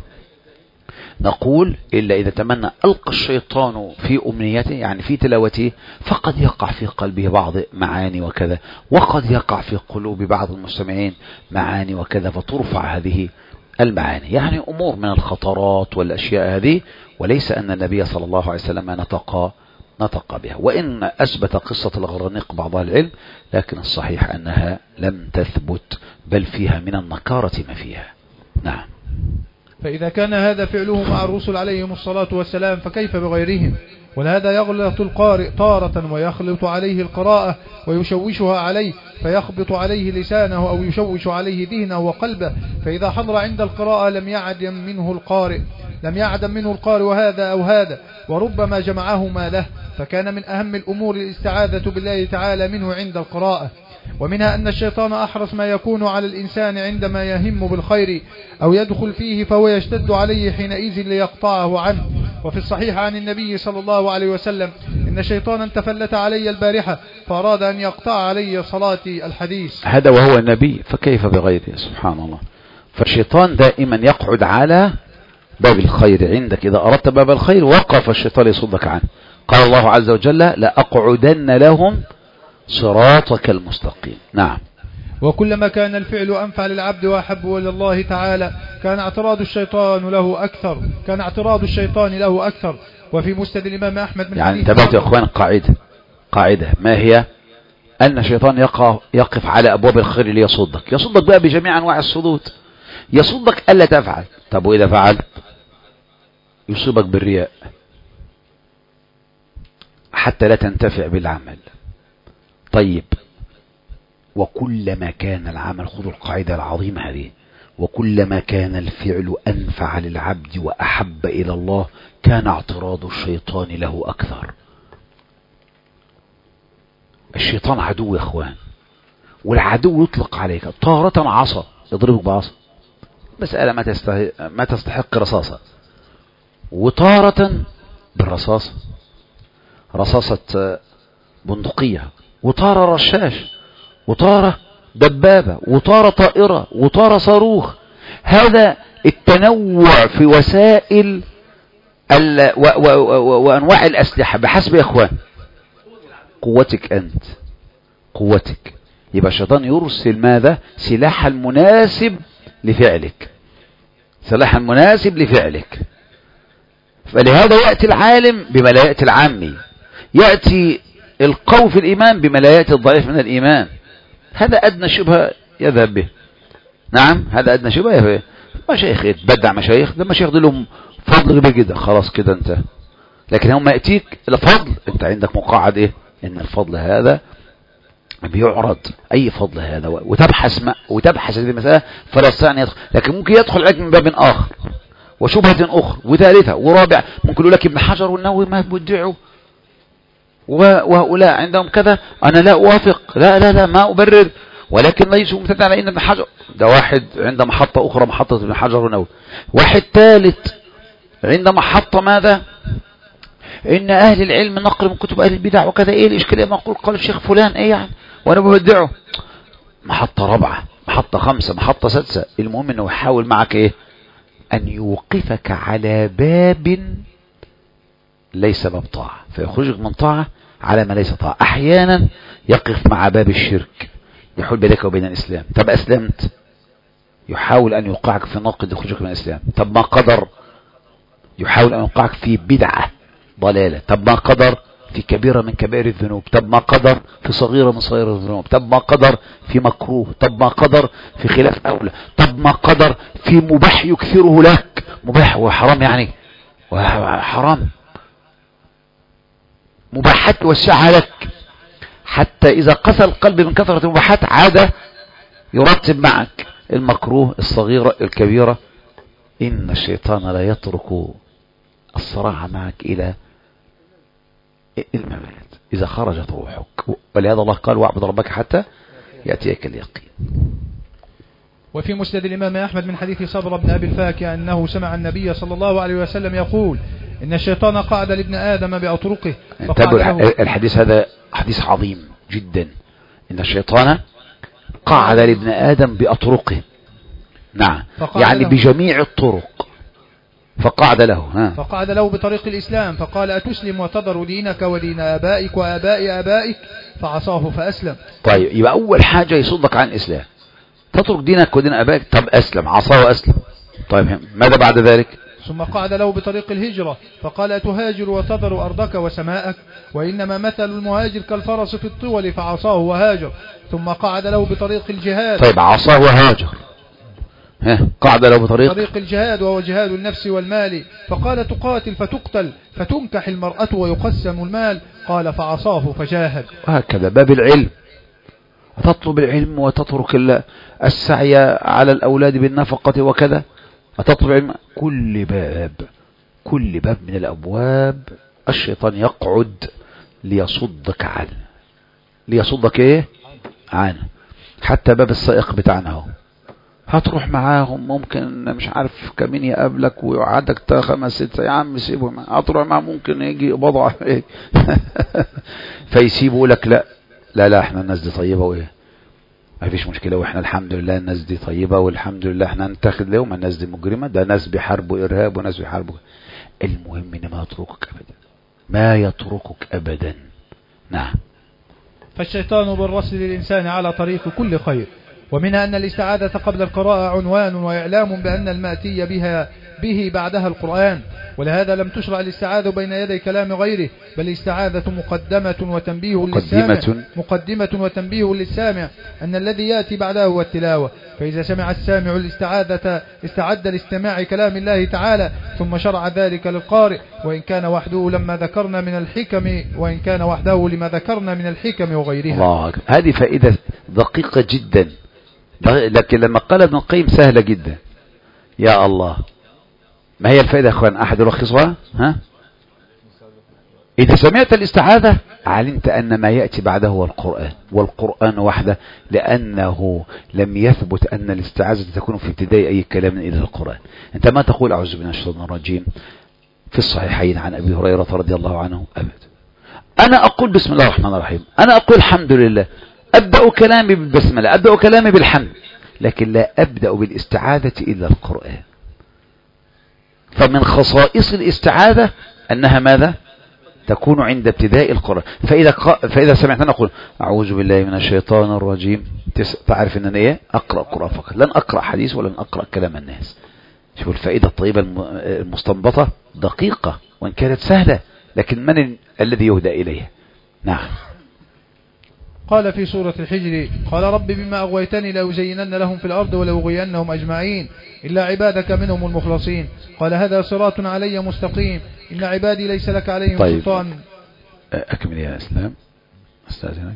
Speaker 1: نقول إلا إذا تمنى ألقى الشيطان في أمنيته، يعني في تلاوته، فقد يقع في قلبه بعض معاني وكذا، وقد يقع في قلوب بعض المستمعين معاني وكذا، فترفع هذه المعاني، يعني أمور من الخطرات والأشياء هذه، وليس أن النبي صلى الله عليه وسلم نطق نطق بها. وإن أثبت قصة الغرانيق بعض العلم، لكن الصحيح أنها لم تثبت، بل فيها من النكارة ما فيها. نعم.
Speaker 2: فإذا كان هذا فعله مع الرسل عليهم الصلاة والسلام فكيف بغيرهم؟ ولهذا يغلط القارئ تارة ويخلط عليه القراءة ويشوشها عليه، فيخبط عليه لسانه أو يشوش عليه ذهنه وقلبه، فإذا حضر عند القراءة لم يعدم منه القارئ لم يعدم منه القارئ وهذا أو هذا، وربما جمعهما له، فكان من أهم الأمور الاستعاذة بالله تعالى منه عند القراءة. ومنها أن الشيطان أحرص ما يكون على الإنسان عندما يهم بالخير أو يدخل فيه، فهو يشتد عليه حينئذ ليقطعه عنه. وفي الصحيح عن النبي صلى الله عليه وسلم: إن شيطانا تفلت علي البارحة فأراد أن يقطع علي صلاتي. الحديث.
Speaker 1: هذا وهو النبي، فكيف بغيره؟ سبحان الله. فالشيطان دائما يقعد على باب الخير عندك، إذا أردت باب الخير وقف الشيطان يصدك عنه. قال الله عز وجل: لأقعدن لهم صراطك المستقيم. نعم.
Speaker 2: وكلما كان الفعل أنفع للعبد وأحب إلى الله تعالى كان اعتراض الشيطان له أكثر كان اعتراض الشيطان له أكثر. وفي مسند الإمام أحمد من
Speaker 1: يعني
Speaker 2: حديث
Speaker 1: انتبهت يا أخوان، قاعدة قاعدة ما هي؟ أن الشيطان يقف, يقف على أبواب الخير ليصدك، يصدك بقى بجميع أنواع الصدود، يصدك ألا تفعل. طب وإذا فعلت يصيبك بالرياء حتى لا تنتفع بالعمل. طيب، وكلما كان العمل، خذوا القاعدة العظيمة هذه، وكلما كان الفعل أنفع للعبد وأحب إلى الله كان اعتراض الشيطان له أكثر. الشيطان عدو يا أخوان، والعدو يطلق عليك طارة عصا، يضربك بعصا، مسألة ما تستحق, ما تستحق رصاصة، وطارة بالرصاصة، رصاصة بندقية، وطارة رشاش، وطارة دبابة، وطارة طائرة، وطارة صاروخ. هذا التنوع في وسائل ال و و و وأنواع الأسلحة بحسب يا أخوان قوتك أنت، قوتك. يبقى الشيطان يرسل ماذا؟ سلاح المناسب لفعلك، سلاح المناسب لفعلك. فلهذا يأتي العالم بما لا يأتي العامي، يأتي القوي في الإيمان بما لا يأتي الضعيف من الإيمان. هذا أدنى شبهة يذهب به. نعم، هذا أدنى شبهة يذهب به. مشايخ يتبدع مشايخ، ده مشايخ دي لهم فضل كبير جدا، خلاص كده انت. لكن هم يأتيك الفضل، انت عندك مقاعد ايه؟ ان الفضل هذا بيعرض، اي فضل هذا، وتبحث ما وتبحث هذه المسألة فلا يستطيع ان يدخل. لكن ممكن يدخل عليك من باب آخر وشبهة أخرى وثالثة ورابعة. ممكن يقول لك ابن حجر والنووي ما بدعوا وهؤلاء عندهم كذا، أنا لا أوافق، لا لا لا ما أبرر، ولكن ليسوا ممتدع على إن ابن حجر ده واحد عند محطة أخرى، محطة ابن حجر والنووي. واحد ثالث عند محطة ماذا؟ ان اهل العلم نقل من كتب اهل البدع وكذا، ايه الاشكاليه ما اقول قال الشيخ فلان ايه يعني وانا ببدعه. محطة رابعة، محطة خمسة، محطة سادسة، المهم انه يحاول معك ايه؟ ان يوقفك على باب ليس باب طاعة فيخرجك من طاعة على ما ليس طاعة. احيانا يقف مع باب الشرك يحول بينك وبين الاسلام. طب اسلمت، يحاول ان يوقعك في نقد يخرجك من الاسلام. طب ما قدر، يحاول ان يوقعك في بدعة ضلالة. طب ما قدر في كبيرة من كبائر الذنوب. طب ما قدر في صغيرة من صغير الذنوب. طب ما قدر في مكروه. طب ما قدر في خلاف أولى. طب ما قدر في مباح يكثره لك. مباح وحرام يعني، وحرام مباحات يوسعها لك، حتى إذا قسى القلب من كثرة المباحات عاد يرتب معك المكروه الصغيرة الكبيرة. إن الشيطان لا يترك الصراع معك إلى الممات إذا خرجت روحك، ولهذا الله قال واعبد ربك حتى يأتيك اليقين.
Speaker 2: وفي مسند الإمام أحمد من حديث صبر بن أبي الفاكهة أنه سمع النبي صلى الله عليه وسلم يقول إن الشيطان قعد لابن آدم بأطرقه.
Speaker 1: الحديث هذا حديث عظيم جدا. إن الشيطان قعد لابن آدم بأطرقه، نعم، يعني بجميع الطرق. فقعد له ها.
Speaker 2: فقعد له بطريق الإسلام فقال أتسلم وتذر دينك ودين آبائك وآباء آبائك؟ فعصاه فأسلم.
Speaker 1: طيب يبقى أول حاجة يصدك عن الإسلام، تترك دينك ودين آبائك. طب أسلم، عصاه وأسلم. طيب ماذا بعد ذلك؟
Speaker 2: ثم قعد له بطريق الهجرة فقال أتهاجر وتذر أرضك وسماءك؟ وإنما مثل المهاجر كالفرس في الطول، فعصاه وهاجر. ثم قعد له بطريق الجهاد.
Speaker 1: طيب عصاه وهاجر، ها قعد له بطريق
Speaker 2: طريق الجهاد وهو جهاد النفس والمال. فقال تقاتل فتقتل فتنكح المرأة ويقسم المال. قال فعصاه فجاهد.
Speaker 1: وهكذا باب العلم، تطلب العلم وتترك السعي على الأولاد بالنفقة وكذا، تطلب العلم. كل باب كل باب من الأبواب الشيطان يقعد ليصدك عنه، ليصدك ايه عنه. حتى باب السائق بتاعنا اهو، هتروح معاهم ممكن مش عارف كمين يقابلك ويقعدك خمس ست يا عم سيبهم، هتروح معاه ممكن يجي بضع ايه فيسيبوا لك لا لا لا احنا الناس دي طيبة وايه ما فيش مشكلة، واحنا الحمد لله الناس دي طيبة والحمد لله احنا نتاخد لهم. الناس دي مجرمة، ده ناس بيحاربوا ارهاب وناس بيحاربوا. المهم ان ما يتركك ابدا، ما يتركك ابدا. نعم.
Speaker 2: فالشيطان بالرسل للإنسان على طريق كل خير، ومنها أن الاستعاذة قبل القراءة عنوان وإعلام بأن المأتي بها به بعدها القرآن، ولهذا لم تشرع الاستعاذة بين يدي كلام غيره، بل الاستعاذة مقدمة وتنبيه للسامع مقدمة وتنبيه للسامع أن الذي يأتي بعده هو التلاوة. فإذا سمع السامع الاستعاذة استعد لاستماع كلام الله تعالى، ثم شرع ذلك للقارئ، وإن كان وحده لما ذكرنا من الحكم وإن كان وحده لما ذكرنا من الحكم وغيرها.
Speaker 1: الله، هذه فائدة دقيقة جدا، لكن لما قال ابن القيم سهلة جدا. يا الله، ما هي الفائدة يا اخوان؟ احد يلخصها. ها اذا سمعت الاستعاذة علمت ان ما يأتي بعده هو القرآن، والقرآن وحده، لانه لم يثبت ان الاستعاذة تكون في ابتداء اي كلام الى القرآن. انت ما تقول اعوذ بالله من الشيطان الرجيم في الصحيحين عن ابي هريرة رضي الله عنه ابدا. انا اقول بسم الله الرحمن الرحيم، انا اقول الحمد لله، ابدأ كلامي بالبسملة، ابدأ كلامي بالحمد، لكن لا ابدأ بالاستعاذة الا القرآن. فمن خصائص الاستعاذة أنها ماذا؟ تكون عند ابتداء القرآن. فإذا, فإذا سمعت أنا أقول أعوذ بالله من الشيطان الرجيم، تعرف أن أنا إيه؟ أقرأ القرآن فقط، لن أقرأ حديث ولن أقرأ كلام الناس. شوفوا الفائدة الطيبة المستنبطة دقيقة وإن كانت سهلة، لكن من ال... الذي يهدى إليها؟ نعم.
Speaker 2: قال في سورة الحجر قال رب بما أغويتني لأزينن لهم في الأرض ولأغوينهم أجمعين إلا عبادك منهم المخلصين. قال هذا صراط علي مستقيم إن عبادي ليس لك عليهم
Speaker 1: طيب.
Speaker 2: سلطان.
Speaker 1: أكمل يا إسلام أستاذنك.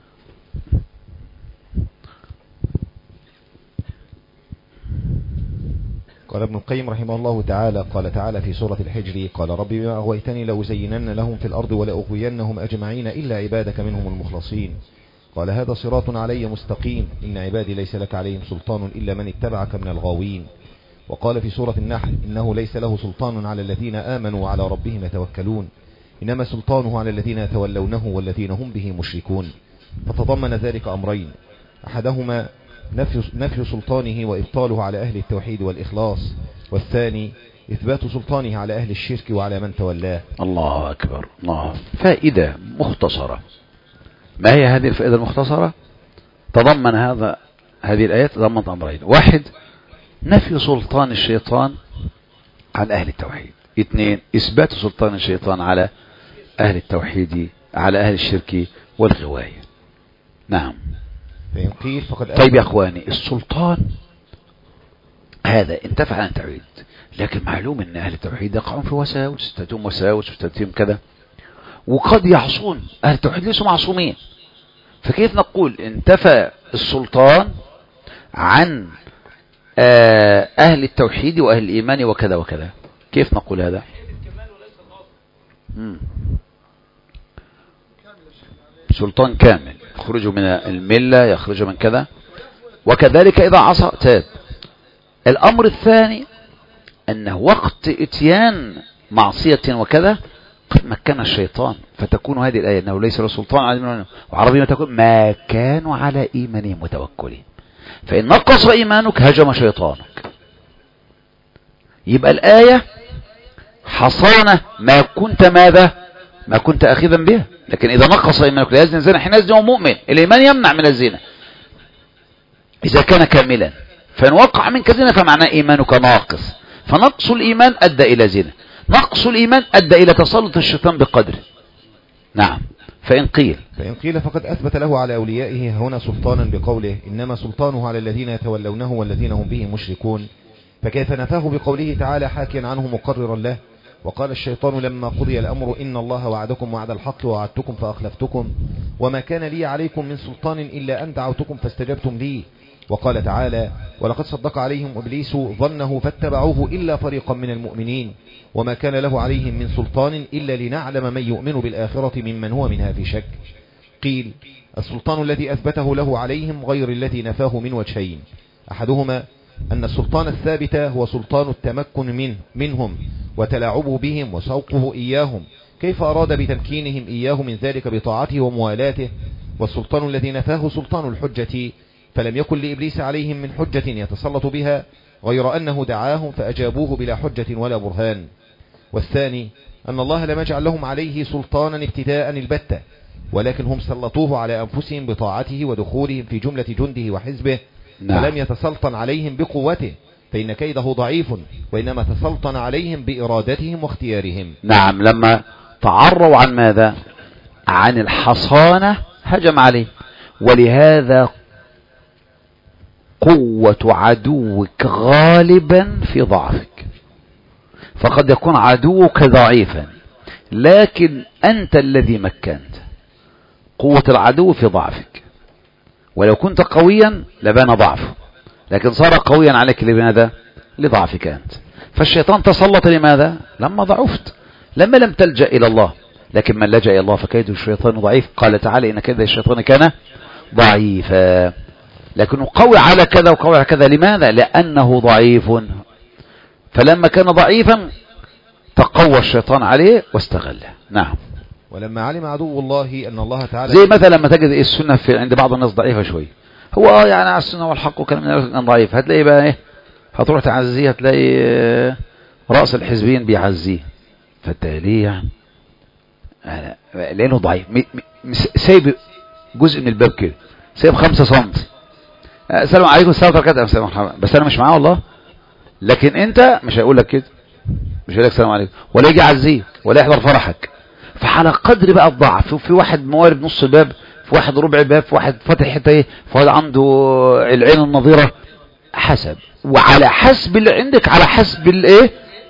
Speaker 3: قال ابن القيم رحمه الله تعالى قال تعالى في سورة الحجر قال رب بما أغويتني لأزينن لهم في الأرض ولأغوينهم أجمعين إلا عبادك منهم المخلصين. قال هذا صراط علي مستقيم إن عبادي ليس لك عليهم سلطان إلا من اتبعك من الغاوين. وقال في سورة النحل إنه ليس له سلطان على الذين آمنوا وعلى ربهم يتوكلون إنما سلطانه على الذين يتولونه والذين هم به مشركون. فتضمن ذلك أمرين، أحدهما نفي, نفي سلطانه وإبطاله على أهل التوحيد والإخلاص، والثاني إثبات سلطانه على أهل الشرك وعلى من تولاه.
Speaker 1: الله أكبر. الله. فائدة مختصرة. ما هي هذه الفائدة المختصرة؟ تضمن هذا هذه الآيات تضمنت أمرين، واحد نفي سلطان الشيطان عن أهل التوحيد، اثنين إثبات سلطان الشيطان على أهل التوحيد على أهل الشرك والغواية. نعم.
Speaker 3: فإن قيل فقد
Speaker 1: طيب يا أخواني، السلطان هذا انتفع عن التوحيد، لكن معلوم أن أهل التوحيد يقعون في وساوس، تأتيهم وساوس وتأتيهم كذا، وقد يعصون. أهل التوحيد ليسوا معصومين، فكيف نقول انتفى السلطان عن أهل التوحيد وأهل الإيمان وكذا وكذا؟ كيف نقول هذا؟ مم. سلطان كامل، يخرج من الملة، يخرج من كذا، وكذلك إذا عصى تاب. الأمر الثاني أنه وقت اتيان معصية وكذا قد مكن الشيطان، فتكون هذه الآية أنه ليس له سلطان على إيمانهم، وعربي ما تكون ما كانوا على إيمانهم متوكلين، فإن نقص إيمانك هجم شيطانك. يبقى الآية حصانة ما كنت ماذا ما كنت أخذا بها، لكن إذا نقص إيمانك لا يزني زنا حين يزني مؤمن، الإيمان يمنع من الزنا إذا كان كاملا، فإن وقع منك زنا فمعناه إيمانك ناقص، فنقص الإيمان أدى إلى زنا، نقص الإيمان أدى إلى تسلط الشيطان بقدره. نعم. فإن قيل
Speaker 3: فإن قيل فقد أثبت له على أوليائه هنا سلطانا بقوله إنما سلطانه على الذين يتولونه والذين هم به مشركون، فكيف نفاه بقوله تعالى حاكيا عنه مقررا له؟ وقال الشيطان لما قضي الأمر إن الله وعدكم وعد الحق ووعدتكم فأخلفتكم وما كان لي عليكم من سلطان إلا أن دعوتكم فاستجبتم لي. وقال تعالى ولقد صدق عليهم إبليس ظنه فاتبعوه إلا فريقا من المؤمنين وما كان له عليهم من سلطان إلا لنعلم من يؤمن بالآخرة ممن هو منها في شك. قيل السلطان الذي أثبته له عليهم غير الذي نفاه من وجهين، أحدهما أن السلطان الثابت هو سلطان التمكن منه منهم وتلاعبه بهم وسوقه إياهم، كيف أراد بتمكينهم إياه من ذلك بطاعته وموالاته، والسلطان الذي نفاه سلطان الحجة، فلم يكن لإبليس عليهم من حجة يتسلط بها غير أنه دعاهم فأجابوه بلا حجة ولا برهان. والثاني أن الله لم يجعل لهم عليه سلطانا ابتداء البتة، ولكن هم سلطوه على أنفسهم بطاعته ودخولهم في جملة جنده وحزبه. نعم. فلم يتسلطن عليهم بقوته فإن كيده ضعيف، وإنما تسلطن عليهم بإرادتهم واختيارهم.
Speaker 1: نعم. لما تعروا عن ماذا؟ عن الحصانة هجم عليه. ولهذا قوة عدوك غالبا في ضعفك، فقد يكون عدوك ضعيفا لكن أنت الذي مكنت. قوة العدو في ضعفك، ولو كنت قويا لبان ضعفه، لكن صار قويا عليك لماذا؟ لضعفك أنت. فالشيطان تسلط لماذا؟ لما ضعفت، لما لم تلجأ إلى الله، لكن من لجأ إلى الله فكيد الشيطان ضعيف. قال تعالى إن كيد الشيطان كان ضعيفا، لكنه قوي على كذا وقوي على كذا. لماذا؟ لأنه ضعيف، فلما كان ضعيفا تقوى الشيطان عليه واستغله. نعم.
Speaker 3: ولما علم عدو الله أن الله تعالى
Speaker 1: زي مثلا لما تجد إيه السنة في عند بعض الناس ضعيفة شوي، هو اه يعني على السنة والحق وكلام من الناس ضعيف، هتلاقي بقى ايه، هتروح تعزيه هتلاقي رأس الحزبين بيعزيه، فالتالي يعني لأنه ضعيف، سايب جزء من الباب كده، سايب خمسة سنتي، السلام عليكم السلام عليكم، بس أنا مش معاه والله، لكن أنت مش هيقول لك كده، مش هيقول لك السلام عليكم، ولا يجي يعزيه ولا يحضر فرحك. فعلى قدر بقى الضعف، في واحد موارب نص الباب، في واحد ربع باب، في واحد فاتح حته ايه، في واحد عنده العين النظيره، حسب، وعلى حسب اللي عندك، على حسب الايه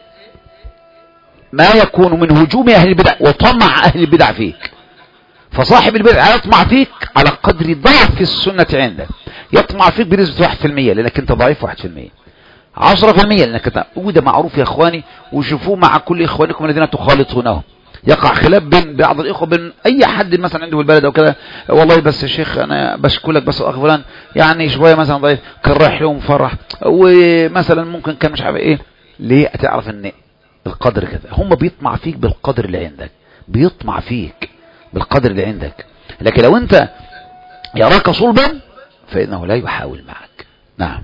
Speaker 1: ما يكون من هجوم اهل البدع وطمع اهل البدع فيك. فصاحب البدع يطمع فيك على قدر ضعف السنه عندك، يطمع فيك بنسبه واحد في المية لانك انت ضعيف، واحد في المية، عشرة في المية لانك انت، وده معروف يا اخواني، وشوفوه مع كل اخوانكم الذين تخالطونهم، يقع خلاف بين بعض الاخوه، بين اي حد مثلا عنده البلد او كده، والله بس يا شيخ انا بشكلك بس اخ فلان يعني شويه مثلا ضعيف، كان رايح لهم فرح، ومثلا ممكن كان مش عارف ايه، ليه؟ تعرف ان القدر كذا، هم بيطمع فيك بالقدر اللي عندك، بيطمع فيك بالقدر اللي عندك. لكن لو انت يراك صلبا فإنه لا يحاول معك. نعم.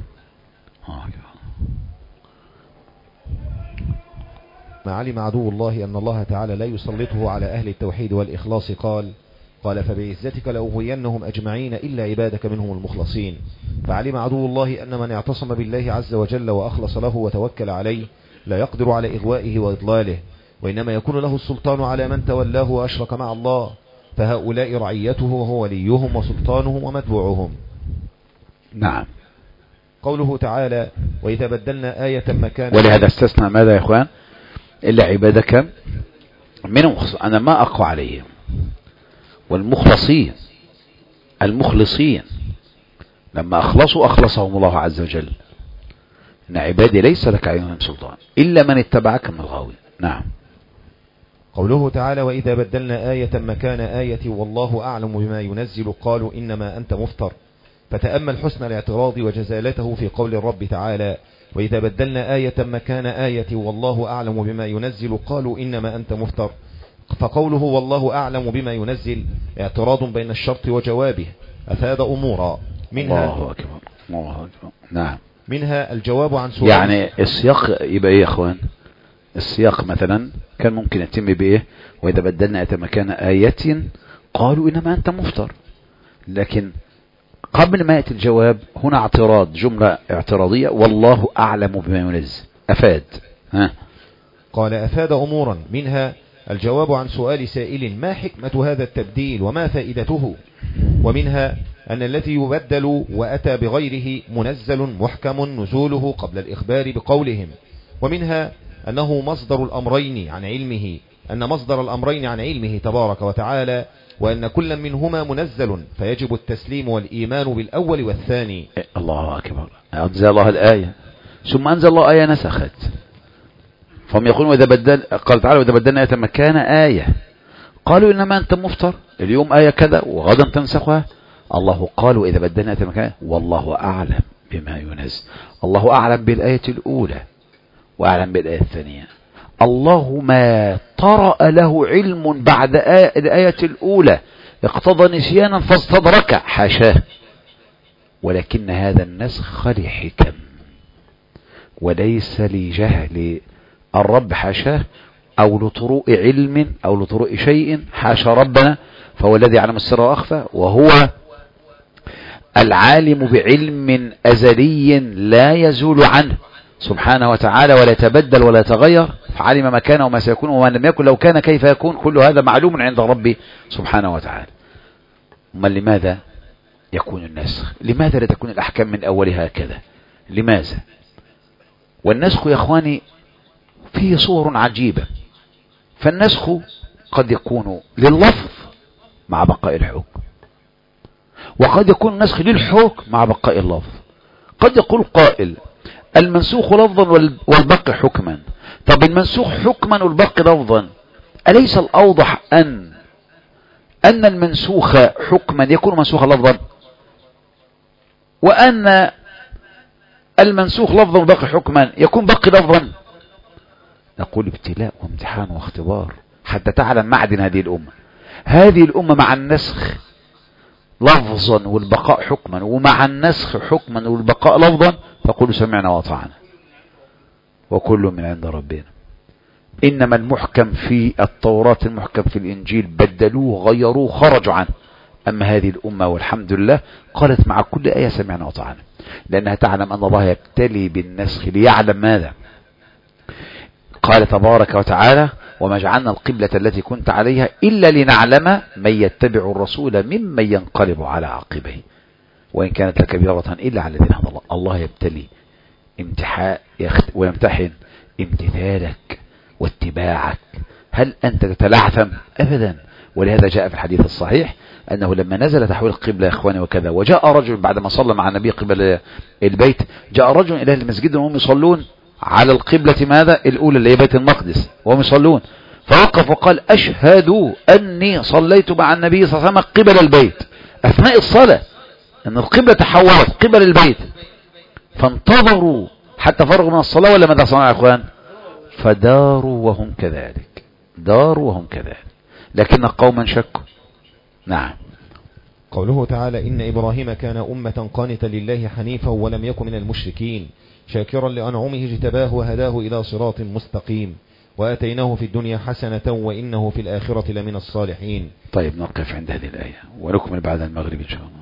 Speaker 3: ما علم عدو الله أن الله تعالى لا يسلطه على أهل التوحيد والإخلاص قال قال فبعزتك لأغوينهم أجمعين إلا عبادك منهم المخلصين. فعلم عدو الله أن من اعتصم بالله عز وجل وأخلص له وتوكل عليه لا يقدر على إغوائه وإضلاله، وإنما يكون له السلطان على من تولاه وأشرك مع الله، فهؤلاء رعيته وهو وليهم وسلطانهم ومتبوعهم.
Speaker 1: نعم.
Speaker 3: قوله تعالى وإذا بدلنا آية مكان،
Speaker 1: ولهذا استثنى ماذا يا إخوان؟ إلا عبادك منهم. أنا ما أقوى عليهم، والمخلصين المخلصين لما أخلصوا أخلصهم الله عز وجل. إن عبادي ليس لك عليهم سلطان إلا من اتبعك من الغاوي. نعم.
Speaker 3: قوله تعالى وإذا بدلنا آية مكان آية والله أعلم بما ينزل قالوا إنما أنت مفتر. فتأمل حسن الاعتراض وجزالته في قول الرب تعالى وإذا بدلنا آية مكان آية والله أعلم بما ينزل قالوا إنما أنت مفتر. فقوله والله أعلم بما ينزل اعتراض بين الشرط وجوابه أفاد أمورا منها
Speaker 1: الله أكبر الله أكبر. نعم.
Speaker 3: منها الجواب عن سؤال،
Speaker 1: يعني السياق يبقى إيه يا أخوان؟ السياق مثلا كان ممكن يتم بإيه؟ وإذا بدلنا آية مكان آية قالوا إنما أنت مفتر. لكن قبل ما يأتي الجواب هنا اعتراض، جملة اعتراضية والله أعلم بما ينزل. أفاد. ها. قال
Speaker 3: أفاد أمورا منها الجواب عن سؤال سائل ما حكمة هذا التبديل وما فائدته. ومنها أن الذي يبدل وأتى بغيره منزل محكم نزوله قبل الإخبار بقولهم. ومنها أنه مصدر الأمرين عن علمه أن مصدر الأمرين عن علمه تبارك وتعالى، وأن كل منهما منزل فيجب التسليم والإيمان بالأول والثاني.
Speaker 1: الله أكبر. أنزل الله الآية ثم أنزل الله آية نسخت، فهم يقولون إذا بدل قال تعالى وإذا بدلنا آية مكان آية قالوا إنما أنت مفتر، اليوم آية كذا وغدا تنسخها. الله قال وإذا بدلنا آية مكان والله أعلم بما ينزل. الله أعلم بالآية الأولى وأعلم بالآية الثانية. الله ما طرأ له علم بعد آية الآية الأولى اقتضى نسيانا فاستدرك حاشاه، ولكن هذا النسخ لحكم وليس لجهل الرب حاشاه أو لطروء علم أو لطروء شيء، حاشا ربنا، فهو الذي يعلم السر وأخفى، وهو العالم بعلم أزلي لا يزول عنه سبحانه وتعالى ولا يتبدل ولا يتغير، فعلم ما كان وما سيكون وما لم يكن لو كان كيف يكون، كل هذا معلوم عند ربي سبحانه وتعالى. أما لماذا يكون النسخ؟ لماذا لا تكون الأحكام من أولها هكذا؟ لماذا؟ والنسخ يا أخواني فيه صور عجيبة. فالنسخ قد يكون لللفظ مع بقاء الحكم، وقد يكون النسخ للحكم مع بقاء اللفظ. قد يقول قائل المنسوخ لفظا والباقي حكما. طب المنسوخ حكما والباقي لفظا، أليس الأوضح أن أن المنسوخ حكما يكون منسوخا لفظا، وأن المنسوخ لفظا والباقي حكما يكون باقي لفظا؟ نقول ابتلاء وامتحان واختبار حتى تعلم معدن هذه الأمة. هذه الأمة مع النسخ لفظا والبقاء حكما، ومع النسخ حكما والبقاء لفظا فقولوا سمعنا وأطعنا وكل من عند ربنا. إنما المحكم في التوراة المحكم في الإنجيل بدلوه غيروه خرجوا عنه. أما هذه الأمة والحمد لله قالت مع كل آية سمعنا وأطعنا، لأنها تعلم أن الله يبتلي بالنسخ ليعلم ماذا. قال تبارك وتعالى وما جعلنا القبلة التي كنت عليها إلا لنعلم من يتبع الرسول ممن ينقلب على عقبيه وإن كانت لكبيرة إلا على الذين هدى الله. الله يبتلي امتحان ويمتحن امتثالك واتباعك. هل أنت تتلعثم؟ أبدا. ولهذا جاء في الحديث الصحيح أنه لما نزل تحويل القبلة يا إخواني وكذا، وجاء رجل بعدما صلى مع النبي قبل البيت، جاء رجل إلى المسجد وهم يصلون على القبلة ماذا الأولى اللي هي بيت المقدس وهم يصلون، فوقف وقال أشهد أني صليت مع النبي صلى الله عليه وسلم قبل البيت أثناء الصلاة، أن القبلة تحولت قبل البيت. فانتظروا حتى فرغوا من الصلاة ولا ماذا صنعوا يا أخوان؟ فداروا وهم كذلك، داروا وهم كذلك. لكن قوما شكوا. نعم.
Speaker 3: قوله تعالى إن إبراهيم كان أمة قانتا لله حنيفا ولم يكن من المشركين شاكرا لأنعمه اجتباه وهداه إلى صراط مستقيم وآتيناه في الدنيا حسنة وإنه في الآخرة لمن الصالحين.
Speaker 1: طيب نقف عند هذه الآية ونكمل بعد المغرب إن شاء الله.